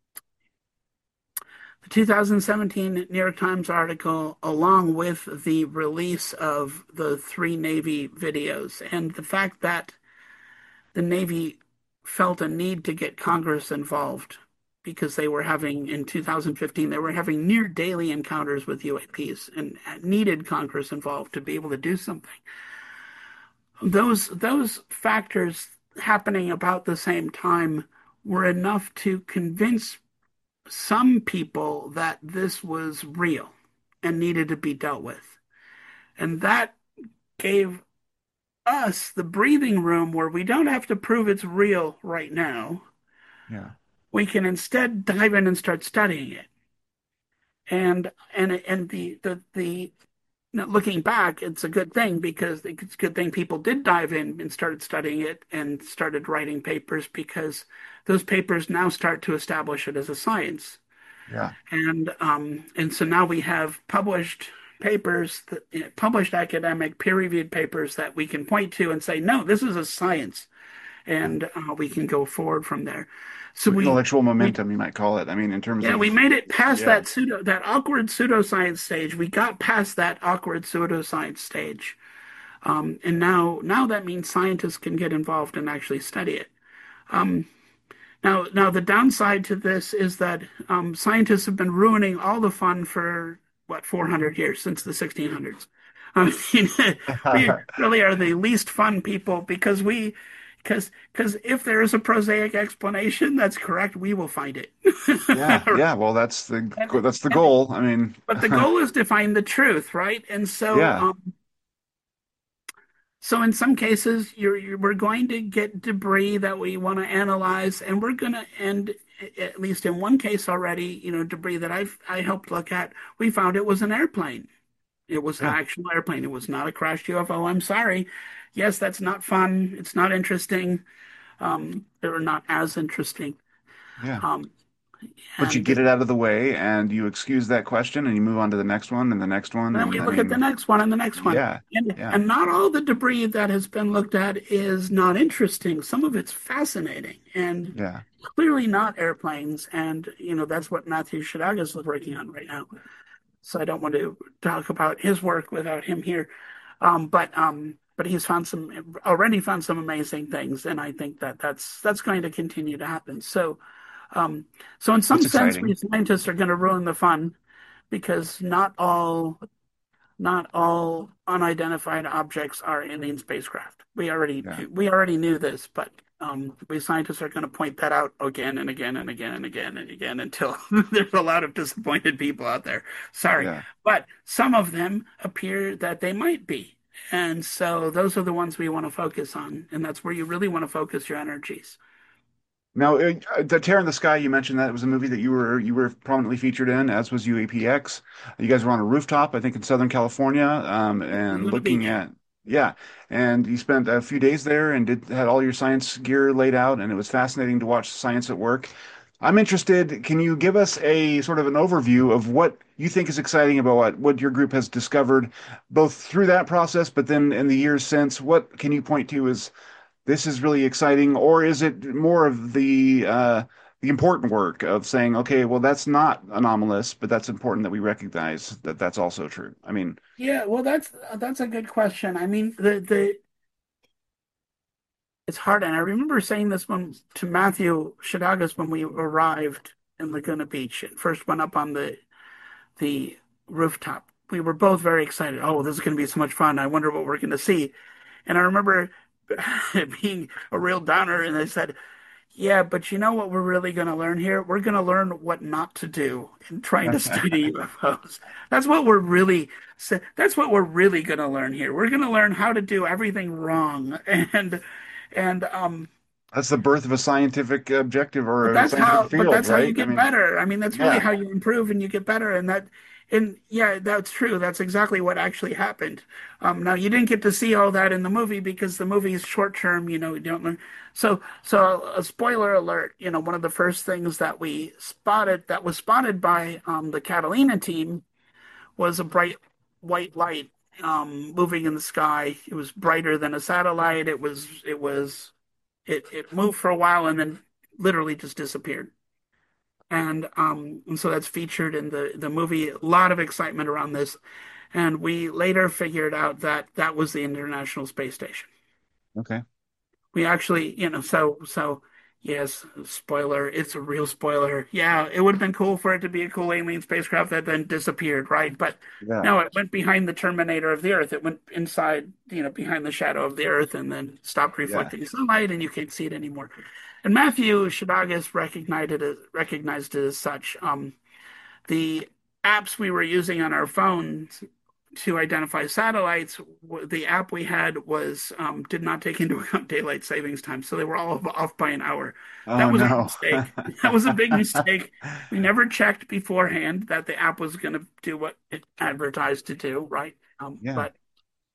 the two thousand seventeen New York Times article along with the release of the three Navy videos and the fact that the Navy felt a need to get Congress involved because they were having, in two thousand fifteen, they were having near daily encounters with U A Ps and needed Congress involved to be able to do something. Those, those factors happening about the same time were enough to convince some people that this was real and needed to be dealt with. And that gave us the breathing room where we don't have to prove it's real right now. yeah, We can instead dive in and start studying it. And and and the the the looking back, it's a good thing because it's a good thing people did dive in and started studying it and started writing papers because those papers now start to establish it as a science. yeah, And um, and so now we have published papers, that, you know, published academic peer-reviewed papers that we can point to and say, no, this is a science, yeah, and uh, we can go forward from there. So we Intellectual we momentum, you might call it. I mean, in terms yeah, we of, made it past yeah, that pseudo that awkward pseudoscience stage. We got past that awkward pseudoscience stage. Um, and now now that means scientists can get involved and actually study it. Um, Now, now the downside to this is that um, scientists have been ruining all the fun for what four hundred years since the sixteen hundreds. I mean, we really are the least fun people because we, because because if there is a prosaic explanation that's correct, we will find it. yeah, yeah. Well, that's the And, that's the and goal. I mean, but the goal is to find the truth, right? And so, yeah, um, so in some cases, you're, you're we're going to get debris that we want to analyze, and we're going to end, at least in one case already, you know, debris that I've I helped look at, we found it was an airplane. It was an yeah, actual airplane. It was not a crashed U F O. I'm sorry. Yes, that's not fun. It's not interesting. Um, they're not as interesting. yeah. Um, But you and get it out of the way, and you excuse that question, and you move on to the next one, and the next one, And then we and I look at the mean, next one and the next one. yeah, And yeah, and not all the debris that has been looked at is not interesting. Some of it's fascinating and yeah. clearly not airplanes. And you know, that's what Matthew Shadaga is working on right now. So I don't want to talk about his work without him here. Um, but um, but he's found some already found some amazing things, and I think that that's that's going to continue to happen. So um, so in some It's sense, we exciting. scientists are going to ruin the fun because not all not all unidentified objects are alien spacecraft. We already Yeah, we already knew this, but um, we scientists are going to point that out again and again and again and again and again until there's a lot of disappointed people out there. Sorry, yeah. but some of them appear that they might be. And so those are the ones we want to focus on, and that's where you really want to focus your energies. Now, uh, uh, the Tear in the Sky, you mentioned that it was a movie that you were you were prominently featured in, as was U A P X. You guys were on a rooftop, I think, in Southern California, um, and Laguna looking Beach. at yeah, and you spent a few days there and did had all your science gear laid out, and it was fascinating to watch science at work. I'm interested. Can you give us a sort of an overview of what you think is exciting about what, what your group has discovered, both through that process, but then in the years since? What can you point to as this is really exciting, or is it more of the uh, the important work of saying, okay, well, that's not anomalous, but that's important that we recognize that that's also true. I mean, Yeah, well, that's that's a good question. I mean, the the it's hard, and I remember saying this one to Matthew Shadagas when we arrived in Laguna Beach and first went up on the the rooftop. We were both very excited. Oh, this is going to be so much fun. I wonder what we're going to see. And I remember being a real downer, and I said, "Yeah, but you know what we're really going to learn here? We're going to learn what not to do in trying to study U F Os. That's what we're really that's what we're really going to learn here. We're going to learn how to do everything wrong." And and um that's the birth of a scientific objective but or a that's scientific how but field, that's how you right? I get mean, better. I mean, that's really yeah, how you improve and you get better. And that and yeah, that's true. That's exactly what actually happened. Um now you didn't get to see all that in the movie because the movie is short term, you know, you don't learn. So so a spoiler alert, you know, one of the first things that we spotted that was spotted by um the Catalina team was a bright white light um moving in the sky. It was brighter than a satellite. It was it was it it moved for a while and then literally just disappeared. And um and so that's featured in the the movie. A lot of excitement around this. And we later figured out that that was the International Space Station. okay, We actually, you know, so so yes, spoiler, it's a real spoiler. Yeah, it would have been cool for it to be a cool alien spacecraft that then disappeared, right? But yeah, no, it went behind the terminator of the Earth. It went inside, you know, behind the shadow of the Earth and then stopped yeah, reflecting sunlight and you can't see it anymore. And Matthew Shadagas recognized it as, recognized it as such. Um, the apps we were using on our phones to identify satellites, the app we had was um, did not take into account daylight savings time, so they were all off by an hour. That oh was our no, mistake. That was a big mistake. We never checked beforehand that the app was going to do what it advertised to do, right? Um, yeah, but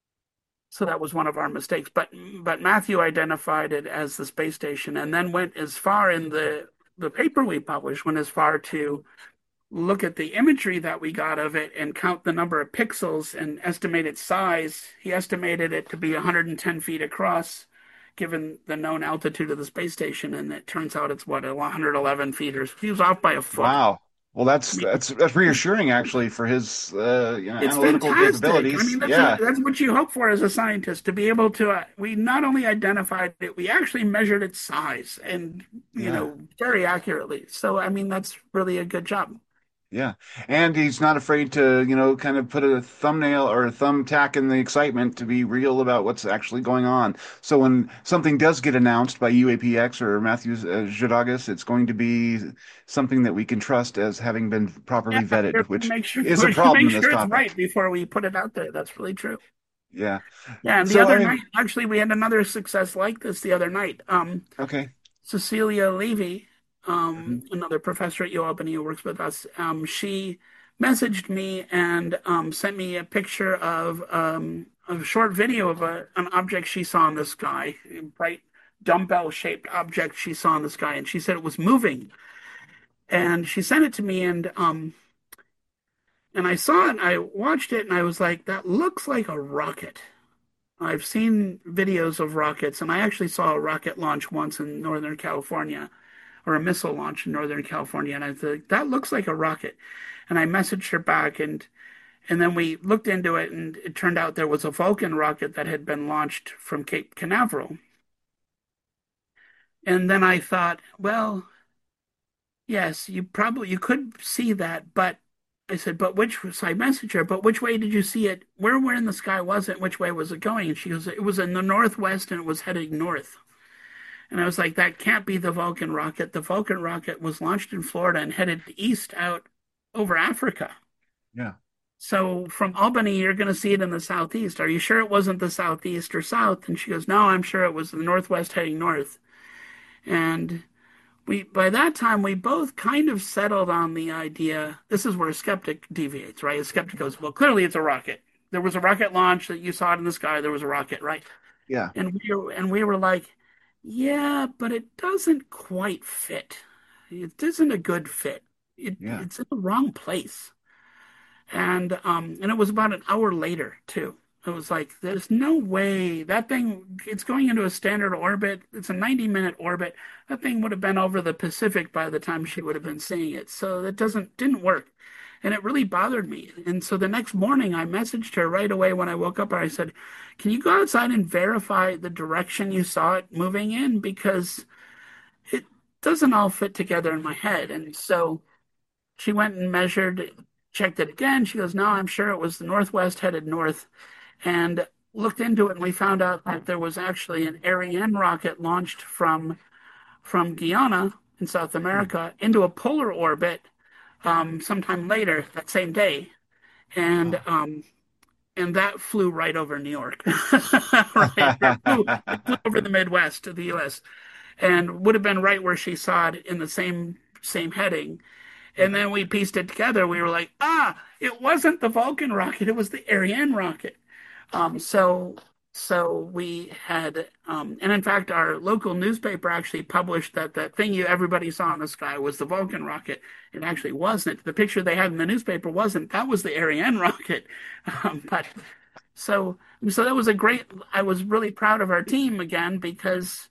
so that was one of our mistakes. But but Matthew identified it as the space station, and then went as far in the the paper we published went as far to look at the imagery that we got of it and count the number of pixels and estimate its size. He estimated it to be one hundred ten feet across, given the known altitude of the space station, and it turns out it's what one hundred eleven feet, or he was off by a foot. Wow. Well, I that's mean, that's that's reassuring actually for his uh, you know, it's analytical fantastic. I capabilities. mean, that's what Yeah, that's what you hope for as a scientist, to be able to. Uh, we not only identified it, we actually measured its size, and you yeah. know, very accurately. So, I mean, that's really a good job. Yeah. And he's not afraid to, you know, kind of put a thumbnail or a thumbtack in the excitement to be real about what's actually going on. So when something does get announced by U A P X or Matthew uh, Zhodagis, it's going to be something that we can trust as having been Yeah, properly we're vetted, gonna which make sure is a we're gonna problem make in this sure it's topic. right before we put it out there. That's really true. Yeah. Yeah, and the So, I other mean, night, actually, we had another success like this the other night. Um, okay. Cecilia Levy, Mhm. um, another professor at UAlbany who works with us, um, she messaged me and um, sent me a picture of um, a short video of a, an object she saw in the sky, a bright dumbbell-shaped object she saw in the sky, and she said it was moving. And she sent it to me, and um, and I saw it, and I watched it, and I was like, that looks like a rocket. I've seen videos of rockets, and I actually saw a rocket launch once in Northern California, or a missile launch in Northern California, and I thought that looks like a rocket. And I messaged her back, and and then we looked into it, and it turned out there was a Vulcan rocket that had been launched from Cape Canaveral. And then I thought, well, yes, you probably you could see that, but I said, but which? So I messaged her, but which way did you see it? Where, where in the sky was it? Which way was it going? And she goes, it was in the northwest, and it was heading north. And I was like, that can't be the Vulcan rocket. The Vulcan rocket was launched in Florida and headed east out over Africa. Yeah. So from Albany, you're going to see it in the southeast. Are you sure it wasn't the southeast or south? And she goes, no, I'm sure it was the northwest heading north. And we, by that time, we both kind of settled on the idea. This is where a skeptic deviates, right? A skeptic goes, well, clearly it's a rocket. There was a rocket launch that you saw it in the sky. There was a rocket, right? Yeah. And we were, and we were like, yeah, but it doesn't quite fit. It isn't a good fit. It, Yeah. it's in the wrong place. And um, and it was about an hour later too. It was like, there's no way that thing, it's going into a standard orbit. It's a ninety minute orbit. That thing would have been over the Pacific by the time she would have been seeing it. So that doesn't, didn't work. And it really bothered me. And so the next morning I messaged her right away when I woke up and I said, can you go outside and verify the direction you saw it moving in? Because it doesn't all fit together in my head. And so she went and measured, checked it again. She goes, no, I'm sure it was the northwest headed north, and looked into it. And we found out that there was actually an Ariane rocket launched from from Guyana in South Hmm. America into a polar orbit um, sometime later that same day. And Oh. um, and that flew right over New York. Right. It flew, it flew over the Midwest to the U S and would have been right where she saw it in the same same heading. And then we pieced it together. We were like, ah, it wasn't the Vulcan rocket, it was the Ariane rocket. Um, so so we had um, and in fact our local newspaper actually published that that thing you everybody saw in the sky was the Vulcan rocket. It actually wasn't. The picture they had in the newspaper wasn't. That was the Ariane rocket. Um, but so so that was a great I was really proud of our team again because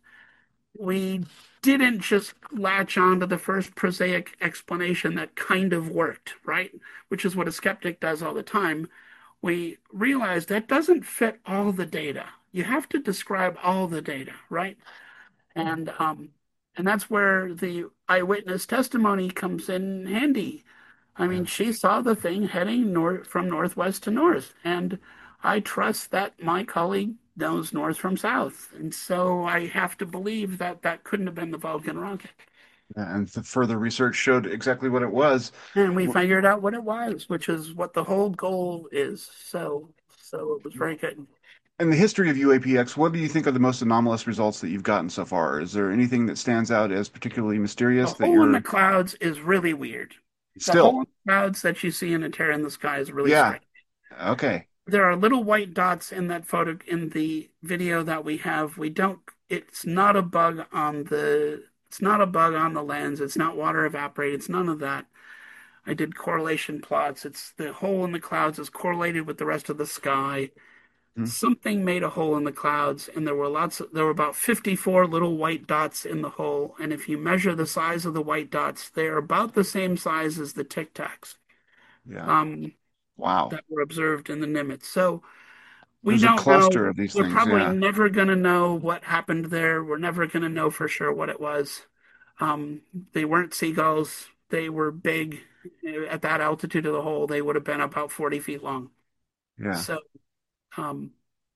we didn't just latch on to the first prosaic explanation that kind of worked, right? Which is what a skeptic does all the time. We realized that doesn't fit all the data. You have to describe all the data, right? And um, and that's where the eyewitness testimony comes in handy. I mean, Yeah. she saw the thing heading north from northwest to north, and I trust that my colleague knows north from south, and so I have to believe that that couldn't have been the Vulcan rocket. And the further research showed exactly what it was. And we W- figured out what it was, which is what the whole goal is. So, so it was very good. In the history of U A P X, what do you think are the most anomalous results that you've gotten so far? Is there anything that stands out as particularly The mysterious that hole in the you're clouds is really weird. The still? hole in the clouds that you see in a tear in the sky is really Yeah. strange. Okay. There are little white dots in that photo in the video that we have. We don't, it's not a bug on the, it's not a bug on the lens. It's not water evaporated. It's none of that. I did correlation plots. It's the hole in the clouds is correlated with the rest of the sky. Hmm. something made a hole in the clouds, and there were lots of, there were about fifty-four little white dots in the hole. And if you measure the size of the white dots, they're about the same size as the Tic Tacs Yeah. um, Wow. that were observed in the Nimitz. So we There's a don't cluster know. of these We're things. probably Yeah. never going to know what happened there. We're never going to know for sure what it was. Um, they weren't seagulls. They were big. At that altitude of the hole, they would have been about forty feet long. Yeah. So, um,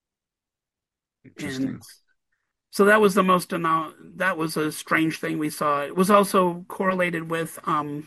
and Interesting. so that was the most amount. That was a strange thing we saw. It was also correlated with um,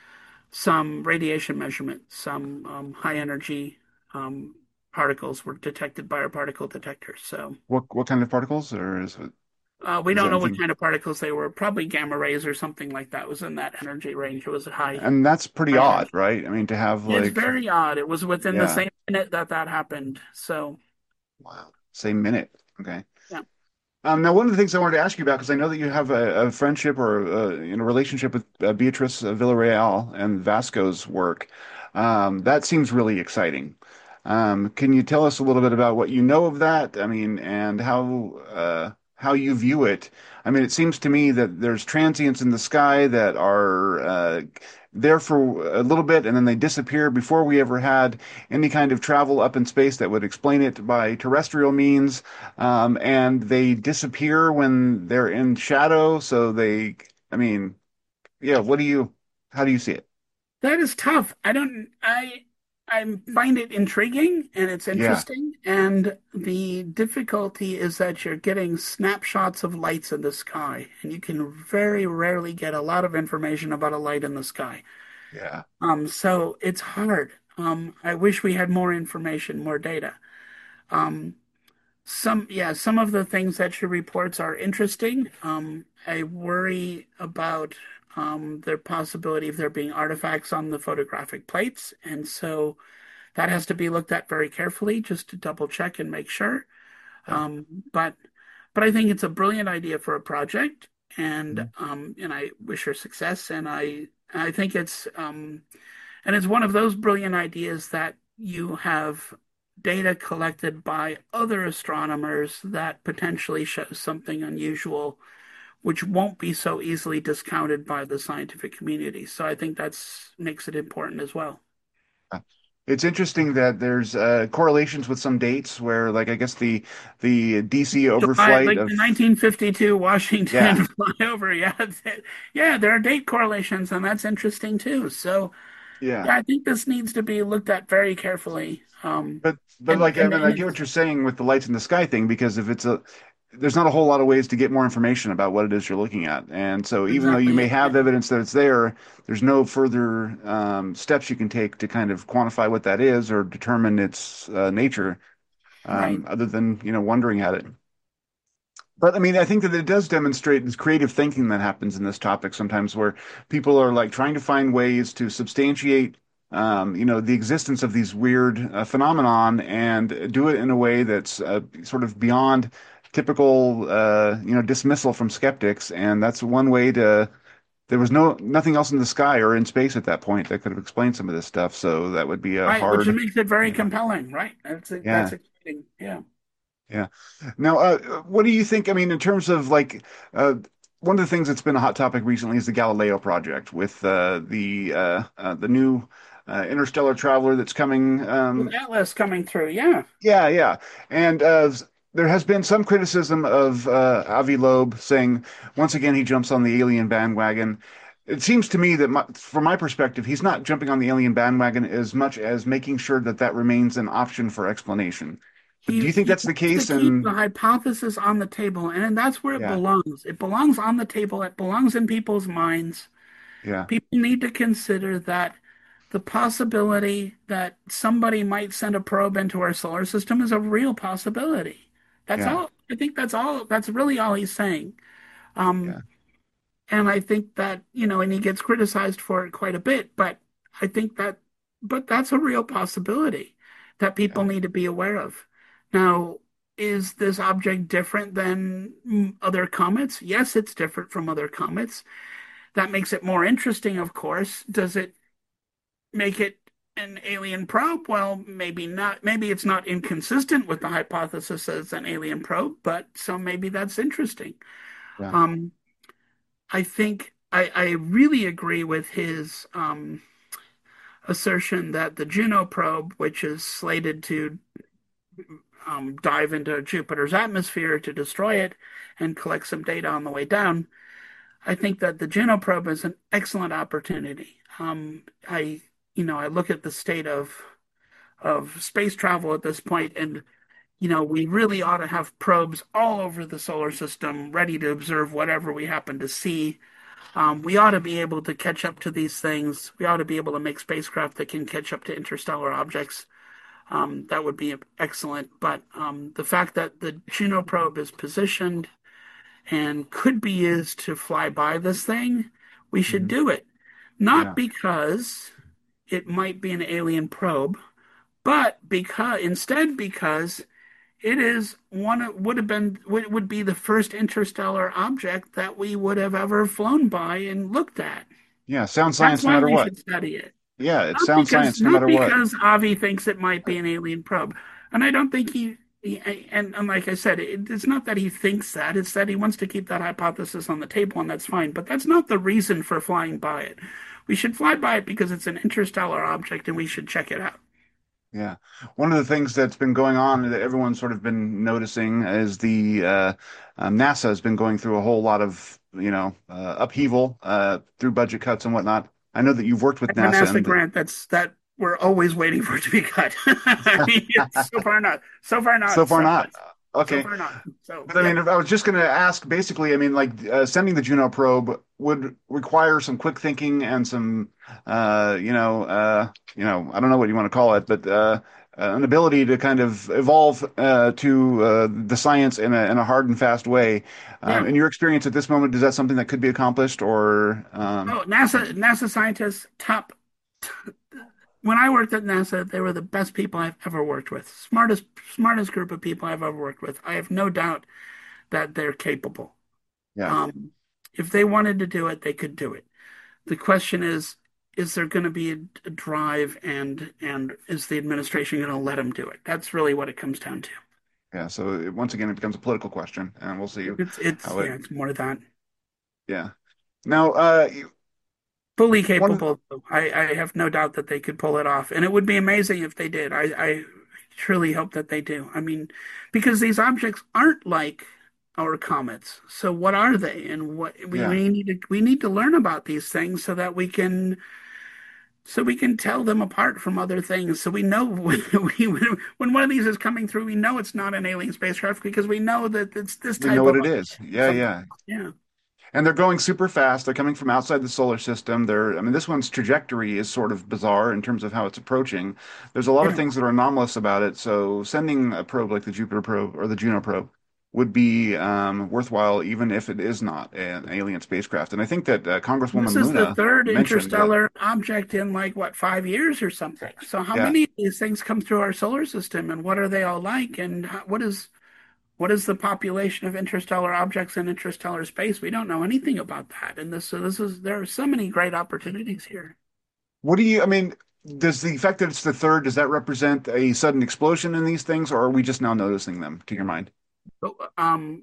some radiation measurements. Some um, high energy um, particles were detected by our particle detectors. So What what kind of particles, or is it uh, we is that don't know what anything? kind of particles they were. Probably gamma rays or something like that. It was in that energy range. It was a high, And that's pretty high odd, energy. right? I mean, to have It's like, very odd. It was within the yeah, same minute that that happened. So wow, same minute. Okay. yeah. Um, now, one of the things I wanted to ask you about, because I know that you have a, a friendship or a, you know, relationship with uh, Beatrice uh, Villarreal and Vasco's work, um, that seems really exciting. Um, can you tell us a little bit about what you know of that? I mean, and how uh, how you view it? I mean, it seems to me that there's transients in the sky that are uh, there for a little bit and then they disappear before we ever had any kind of travel up in space that would explain it by terrestrial means. Um, and they disappear when they're in shadow. So they, I mean, yeah, what do you, how do you see it? That is tough. I don't, I, I find it intriguing and it's Yeah, interesting. And the difficulty is that you're getting snapshots of lights in the sky, and you can very rarely get a lot of information about a light in the sky. yeah, Um, so it's hard. Um, I wish we had more information, more data. Um, some, yeah, some of the things that she reports are interesting. Um, I worry about um, the possibility of there being artifacts on the photographic plates, and so that has to be looked at very carefully just to double check and make sure. yeah. Um, but but I think it's a brilliant idea for a project, and Mhm. um, and I wish her success. And I I think it's um, and it's one of those brilliant ideas that you have data collected by other astronomers that potentially shows something unusual, which won't be so easily discounted by the scientific community. So I think that's makes it important as well. It's interesting that there's uh, correlations with some dates where, like, I guess the the D C July, overflight like of, the nineteen fifty-two yeah, Washington flyover. Yeah, yeah, there are date correlations, and that's interesting too. So, yeah. yeah, I think this needs to be looked at very carefully. Um, But but and like, I and mean, I and get what it's you're saying with the lights in the sky thing, because if it's a, there's not a whole lot of ways to get more information about what it is you're looking at. And so even though you exactly may it. Yeah, have evidence that it's there, there's no further um, steps you can take to kind of quantify what that is or determine its uh, nature, right. um, other than, you know, wondering at it. But I mean, I think that it does demonstrate this creative thinking that happens in this topic sometimes, where people are like trying to find ways to substantiate, um, you know, the existence of these weird uh, phenomenon and do it in a way that's uh, sort of beyond typical, uh, you know, dismissal from skeptics. And that's one way to. There was no nothing else in the sky or in space at that point that could have explained some of this stuff. So that would be a Right, which hard, makes it very you know, compelling, right? That's that's yeah. exciting. Yeah. Yeah. Now, uh, what do you think? I mean, in terms of like, uh, one of the things that's been a hot topic recently is the Galileo project with uh, the uh, uh, the new uh, interstellar traveler that's coming. With Um, Atlas coming through, yeah. yeah, yeah. And uh, there has been some criticism of uh, Avi Loeb saying once again he jumps on the alien bandwagon. It seems to me that, my, from my perspective, he's not jumping on the alien bandwagon as much as making sure that that remains an option for explanation. But do He you think he that's the wants to case? keep the And hypothesis on the table, and that's where it yeah. belongs. It belongs on the table. It belongs in people's minds. Yeah, People need to consider that the possibility that somebody might send a probe into our solar system is a real possibility. That's yeah, all. I think that's all. That's really all he's saying. Um, yeah, and I think that, you know, and he gets criticized for it quite a bit, but I think that, but that's a real possibility that people yeah, need to be aware of. Now, is this object different than mm, other comets? Yes, it's different from other comets. That makes it more interesting, of course. Does it make it an alien probe? Well, maybe not. Maybe it's not inconsistent with the hypothesis as an alien probe, but so maybe that's interesting. Yeah. Um, I think I, I really agree with his um, assertion that the Juno probe, which is slated to um, dive into Jupiter's atmosphere to destroy it and collect some data on the way down, I think that the Juno probe is an excellent opportunity. Um, I, you know, I look at the state of of space travel at this point, and you know, we really ought to have probes all over the solar system ready to observe whatever we happen to see. Um, we ought to be able to catch up to these things. We ought to be able to make spacecraft that can catch up to interstellar objects. Um, that would be excellent. But um, the fact that the Juno probe is positioned and could be used to fly by this thing, we should Hmm. do it. Not Yeah. because it might be an alien probe, but because instead because it is one would have been would, would be the first interstellar object that we would have ever flown by and looked at. Yeah. Sound That's science no why matter we what. should study it. Yeah, it Not sounds because science no not matter what. because Avi thinks it might be an alien probe, and I don't think he. he and, and like I said, it, it's not that he thinks that; it's that he wants to keep that hypothesis on the table, and that's fine. But that's not the reason for flying by it. We should fly by it because it's an interstellar object, and we should check it out. Yeah. One of the things that's been going on that everyone's sort of been noticing is the uh, um, NASA has been going through a whole lot of, you know, uh, upheaval uh, through budget cuts and whatnot. I know that you've worked with I have a NASA NASA and the, grant that's that we're always waiting for it to be cut. I mean, it's so far not, so far so not, far so not. so Okay. far not. So But I yeah, mean, if I was just going to ask basically, I mean, like uh, sending the Juno probe would require some quick thinking and some, uh, you know, uh, you know, I don't know what you want to call it, but uh, uh, an ability to kind of evolve uh, to uh, the science in a in a hard and fast way. Um, yeah. in your experience at this moment, is that something that could be accomplished, or um, Oh, NASA NASA scientists top. When I worked at NASA, they were the best people I've ever worked with. Smartest smartest group of people I've ever worked with. I have no doubt that they're capable. yeah, Um, if they wanted to do it, they could do it. The question is, is there going to be a, a drive and and is the administration going to let them do it? That's really what it comes down to. yeah. So it, once again, it becomes a political question, and we'll see It's it's how it. yeah, it's more that. Yeah. Now, uh, Fully one. capable. I, I have no doubt that they could pull it off. And it would be amazing if they did. I, I truly hope that they do. I mean, because these objects aren't like our comets. So what are they? And what we, Yeah. we need to we need to learn about these things so that we can so we can tell them apart from other things. So we know when, we, when one of these is coming through, we know it's not an alien spacecraft because we know that it's this We know type what of it object is. or Yeah, something. yeah. Yeah. And they're going super fast. They're coming from outside the solar system. They're, I mean, this one's trajectory is sort of bizarre in terms of how it's approaching. There's a lot of Yeah. things that are anomalous about it. So sending a probe like the Jupiter probe or the Juno probe would be um, worthwhile, even if it is not an alien spacecraft. And I think that uh, This Congresswoman is the Luna third mentioned that, interstellar object in like what, five years or something. So how yeah, many of these things come through our solar system and what are they all like and how, what is what is the population of interstellar objects in interstellar space? We don't know anything about that. And this so this is there are so many great opportunities here. what do you, I mean, does the fact that it's the third, does that represent a sudden explosion in these things, or are we just now noticing them, to your mind? But um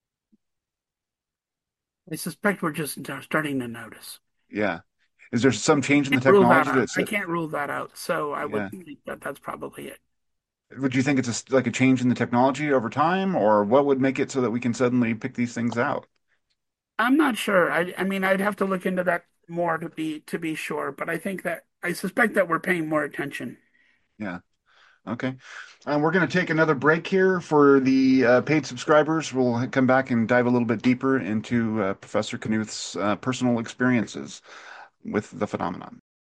I suspect we're just starting to notice. Yeah. Is there some change in the Can't rule that technology out. that's, I can't rule that out. So I would yeah. think that that's probably it. Would you think it's a s like a change in the technology over time, or what would make it so that we can suddenly pick these things out? I'm not sure. I I mean I'd have to look into that more to be to be sure, but I think that I suspect that we're paying more attention. Yeah. Okay. Um, we're going to take another break here for the uh, paid subscribers. We'll come back and dive a little bit deeper into uh, Professor Knuth's uh, personal experiences with the phenomenon.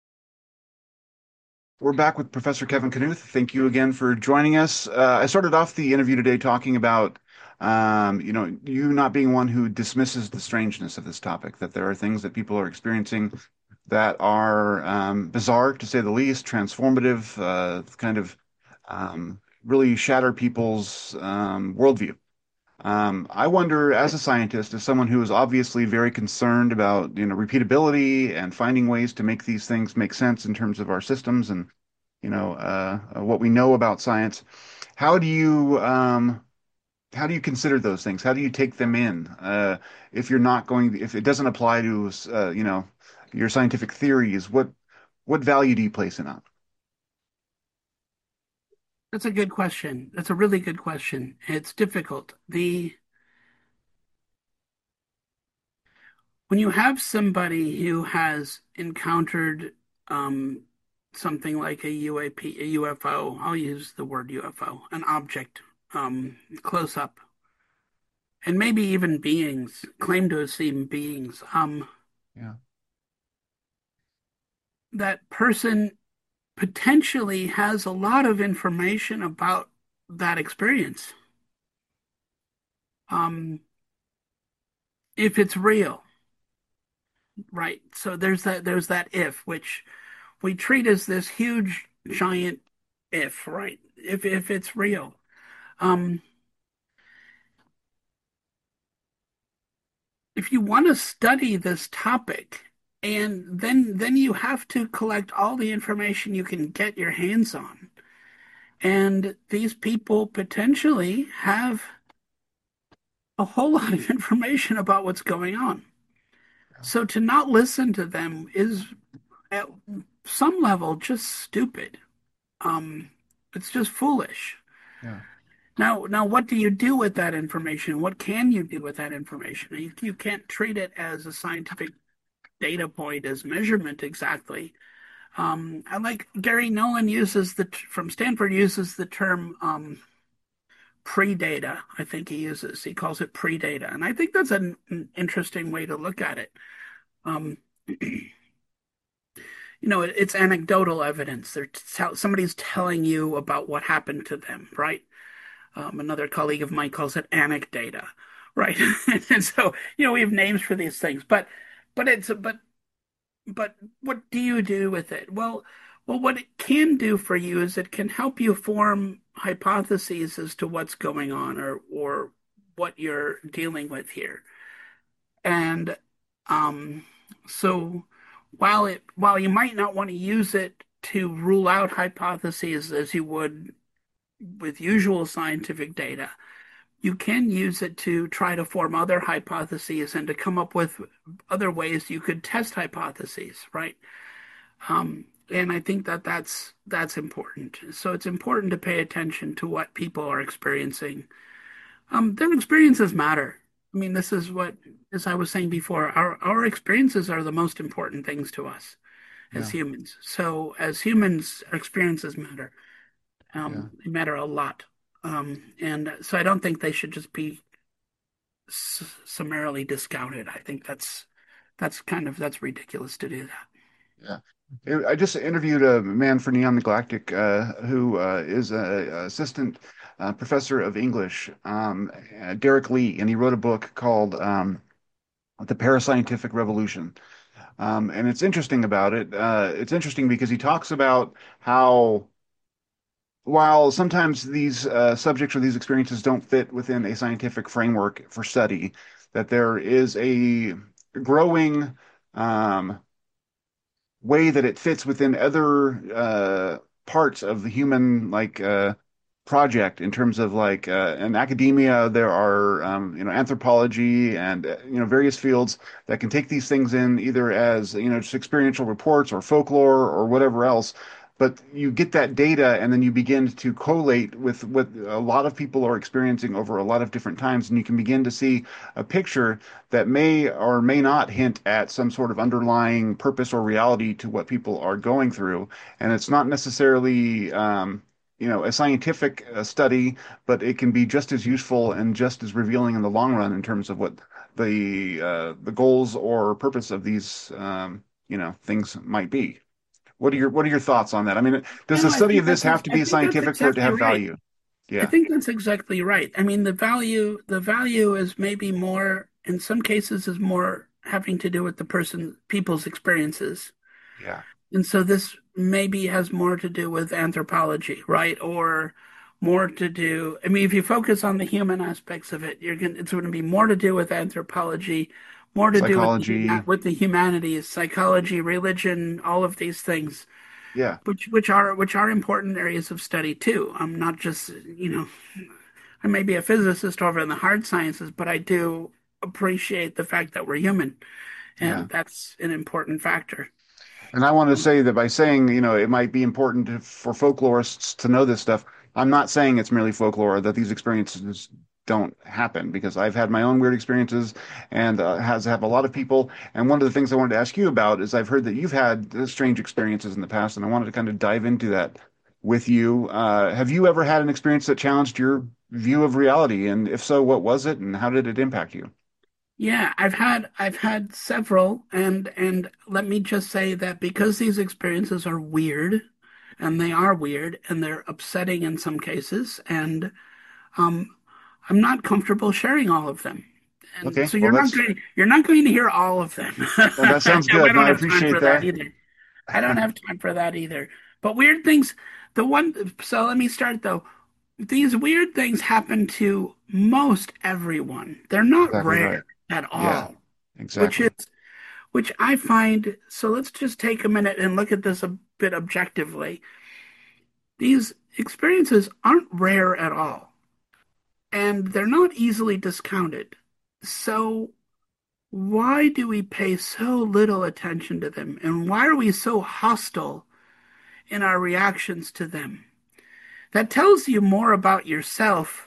We're back with Professor Kevin Knuth. Thank you again for joining us. Uh, I started off the interview today talking about, um, you know, you not being one who dismisses the strangeness of this topic, that there are things that people are experiencing that are um, bizarre, to say the least, transformative, uh, kind of um, really shatter people's um, worldview. Um, I wonder, as a scientist, as someone who is obviously very concerned about, you know, repeatability and finding ways to make these things make sense in terms of our systems and you know, uh, uh, what we know about science. How do you um, how do you consider those things? How do you take them in? Uh, if you're not going, if it doesn't apply to, uh, you know, your scientific theories, what what value do you place in it? That's a good question. That's a really good question. It's difficult. The When you have somebody who has encountered um, something like a U A P, a U F O, I'll use the word U F O, an object um, close up, and maybe even beings, claim to have seen beings, um, Yeah, that person potentially has a lot of information about that experience. Um, if it's real, right? So there's that there's that if, which we treat as this huge giant if, right? If if it's real. Um, if you want to study this topic, and then then you have to collect all the information you can get your hands on. And these people potentially have a whole lot of information about what's going on. So to not listen to them is at some level just stupid. Um, it's just foolish. yeah, Now, now, what do you do with that information? What can you do with that information? You, you can't treat it as a scientific data point, as measurement exactly. Um, I like Gary Nolan uses the from Stanford uses the term um, pre-data. I think he uses he calls it pre-data, and I think that's an, an interesting way to look at it. Um, you know, it, it's anecdotal evidence. They're tell, somebody's telling you about what happened to them, right? Um, another colleague of mine calls it anecdata, right? And so, you know, we have names for these things, but but it's but but what do you do with it? Well, well, what it can do for you is it can help you form hypotheses as to what's going on or or what you're dealing with here. And um, so while it while you might not want to use it to rule out hypotheses as you would with usual scientific data, you can use it to try to form other hypotheses and to come up with other ways you could test hypotheses, right? Um, and I think that that's that's important. So it's important to pay attention to what people are experiencing. Um, their experiences matter. I mean, this is what, as I was saying before, our our experiences are the most important things to us as yeah, humans. So as humans, our experiences matter. yeah. Um, they matter a lot. Um, and so I don't think they should just be summarily discounted. I think that's that's kind of that's ridiculous to do that. Yeah. I just interviewed a man for Neon Galactic uh, who uh, is a assistant uh, professor of English, um, uh, Derek Lee, and he wrote a book called um, The Parascientific Revolution. Um, and it's interesting about it. Uh, it's interesting because he talks about how while sometimes these uh, subjects or these experiences don't fit within a scientific framework for study, that there is a growing um, way that it fits within other uh, parts of the human like uh, project in terms of like uh, in academia there are um, you know anthropology and uh, you know various fields that can take these things in either as you know just experiential reports or folklore or whatever else. But you get that data and then you begin to collate with what a lot of people are experiencing over a lot of different times, and you can begin to see a picture that may or may not hint at some sort of underlying purpose or reality to what people are going through. And it's not necessarily, um, you know, a scientific uh, study, but it can be just as useful and just as revealing in the long run in terms of what the uh, the goals or purpose of these, um, you know, things might be. What are your what are your thoughts on that? I mean, does No, the I study think of this that's have ex- to I be think that's scientific for it to exactly have right. value? I Yeah, think that's exactly right. I mean, the value the value is maybe more in some cases is more having to do with the person people's experiences. yeah, And so this maybe has more to do with anthropology, right? Or more to do, I mean, if you focus on the human aspects of it, you're going it's going to be more to do with anthropology, more to do with the, psychology. with the humanities, psychology, religion, all of these things. Yeah. which which are which are important areas of study too. I'm not just, you know, I may be a physicist over in the hard sciences, but I do appreciate the fact that we're human, Yeah. and that's an important factor. And I want to say that by saying, you know, it might be important to, for folklorists to know this stuff, I'm not saying it's merely folklore, that these experiences don't happen, because I've had my own weird experiences and uh, has have a lot of people. And one of the things I wanted to ask you about is I've heard that you've had uh, strange experiences in the past, and I wanted to kind of dive into that with you. Uh, have you ever had an experience that challenged your view of reality? And if so, what was it, and how did it impact you? Yeah, I've had I've had several, and and let me just say that because these experiences are weird, and they are weird, and they're upsetting in some cases, and um, I'm not comfortable sharing all of them. And Okay, so well, you're not that's going you're not going to hear all of them. well, that I sounds good. No, don't I have time appreciate for that that. either. I don't have time for that either. But weird things, the one, so let me start though. These weird things happen to most everyone. They're not Exactly right. rare at Yeah, all, which is exactly. which I find. So let's just take a minute and look at this a bit objectively. These experiences aren't rare at all, and they're not easily discounted. So why do we pay so little attention to them? And why are we so hostile in our reactions to them? That tells you more about yourself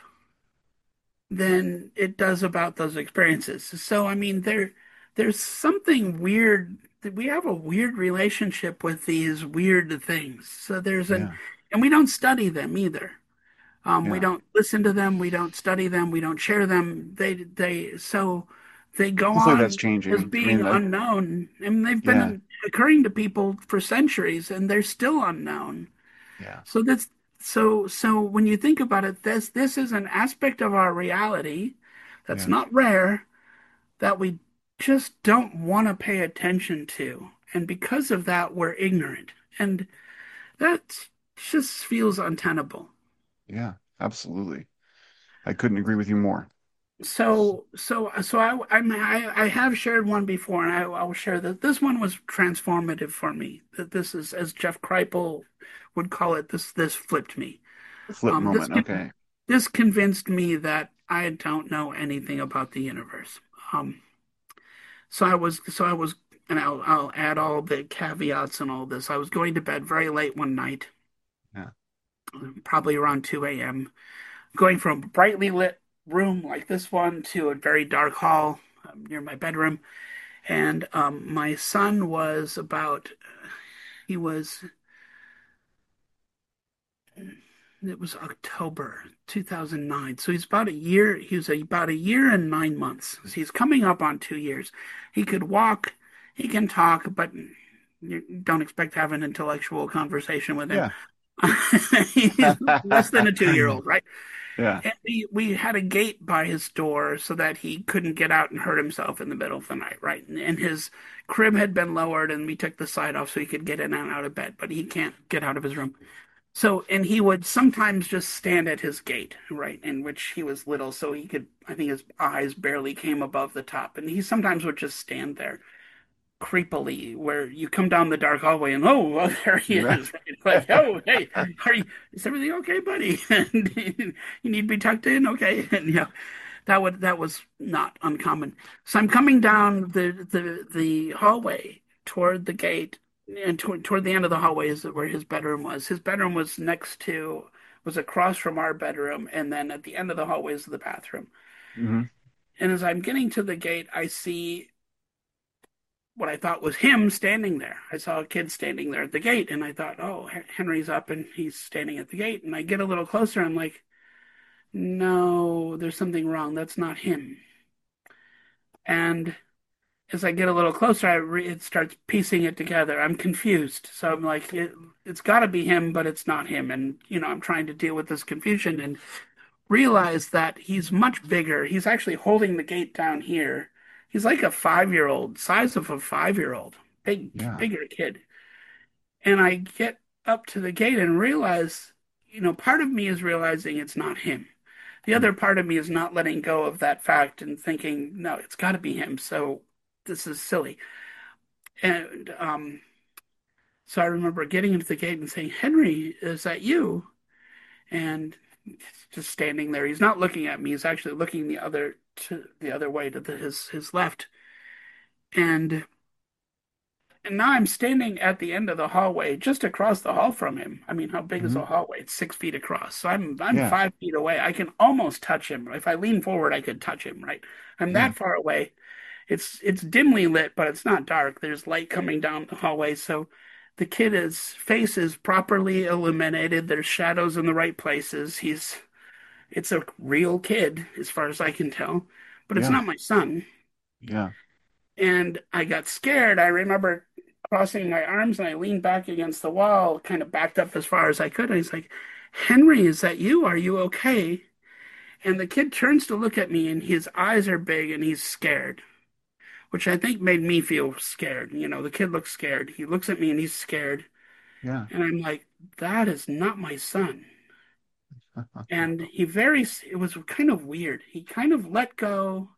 than it does about those experiences. So, I mean, there, there's something weird. We have a weird relationship with these weird things. So there's an, Yeah, and we don't study them either. Um, we yeah. don't listen to them. We don't study them. We don't share them. They, they, so they go Hopefully that's on as changing. I being mean, I, unknown, and they've yeah, been occurring to people for centuries, and they're still unknown. yeah, So that's so so when you think about it, this this is an aspect of our reality that's yeah, not rare that we just don't want to pay attention to. And because of that, we're ignorant. And that just feels untenable. yeah, absolutely. I couldn't agree with you more. So, so, so I, I'm, I, I have shared one before, and I, I will share that this one was transformative for me. That this is, as Jeff Kripal would call it, this, this flipped me. Flip Um, this, moment. Okay. this convinced me that I don't know anything about the universe. Um, so I was, so I was, and I'll, I'll add all the caveats and all this. I was going to bed very late one night, Yeah. probably around two a m, going from a brightly lit room like this one to a very dark hall um, near my bedroom. And um, my son was about, he was, it was October two thousand nine. So he's about a year, he was a, about a year and nine months. So he's coming up on two years. He could walk, he can talk, but you don't expect to have an intellectual conversation with him. Yeah. He's less than a two-year-old, right? Yeah. And we, we had a gate by his door so that he couldn't get out and hurt himself in the middle of the night, right? And, and his crib had been lowered, and we took the side off so he could get in and out of bed, but he can't get out of his room. So, and he would sometimes just stand at his gate, right, in which he was little, so he could, I think his eyes barely came above the top, and he sometimes would just stand there creepily, where you come down the dark hallway and oh, well, there he is, right? Like, oh, hey, are you, is everything okay, buddy? And you need to be tucked in, okay? And you know, that would that was not uncommon. So I'm coming down the the the hallway toward the gate, and toward toward the end of the hallway is where his bedroom was. His bedroom was next to was across from our bedroom, and then at the end of the hallway is the bathroom. Hmm. And as I'm getting to the gate, I see what I thought was him standing there. I saw a kid standing there at the gate, and I thought, oh, Henry's up and he's standing at the gate. And I get a little closer, and I'm like, no, there's something wrong. That's not him. And as I get a little closer, I re- it starts piecing it together. I'm confused. So I'm like, it, it's got to be him, but it's not him. And, you know, I'm trying to deal with this confusion and realize that he's much bigger. He's actually holding the gate down here. He's like a five-year-old, size of a five-year-old, big, Yeah. bigger kid. And I get up to the gate and realize, you know, part of me is realizing it's not him. The other part of me is not letting go of that fact and thinking, no, it's got to be him. So this is silly. And um, So I remember getting into the gate and saying, Henry, is that you? And he's just standing there. He's not looking at me. He's actually looking the other to the other way to the, his his left. And and now I'm standing at the end of the hallway, just across the hall from him. I mean, how big is Hmm. a hallway? It's six feet across. So I'm I'm Yeah. five feet away. I can almost touch him. If I lean forward, I could touch him, right? I'm Yeah. that far away. It's it's dimly lit, but it's not dark. There's light coming down the hallway, so the kid is face is properly illuminated. There's shadows in the right places. He's it's a real kid, as far as I can tell, but it's Yeah. not my son. Yeah. And I got scared. I remember crossing my arms and I leaned back against the wall, kind of backed up as far as I could. And he's like, Henry, is that you? Are you okay? And the kid turns to look at me and his eyes are big and he's scared, which I think made me feel scared. You know, the kid looks scared. He looks at me and he's scared. Yeah. And I'm like, that is not my son. And he very, it was kind of weird. He kind of let go.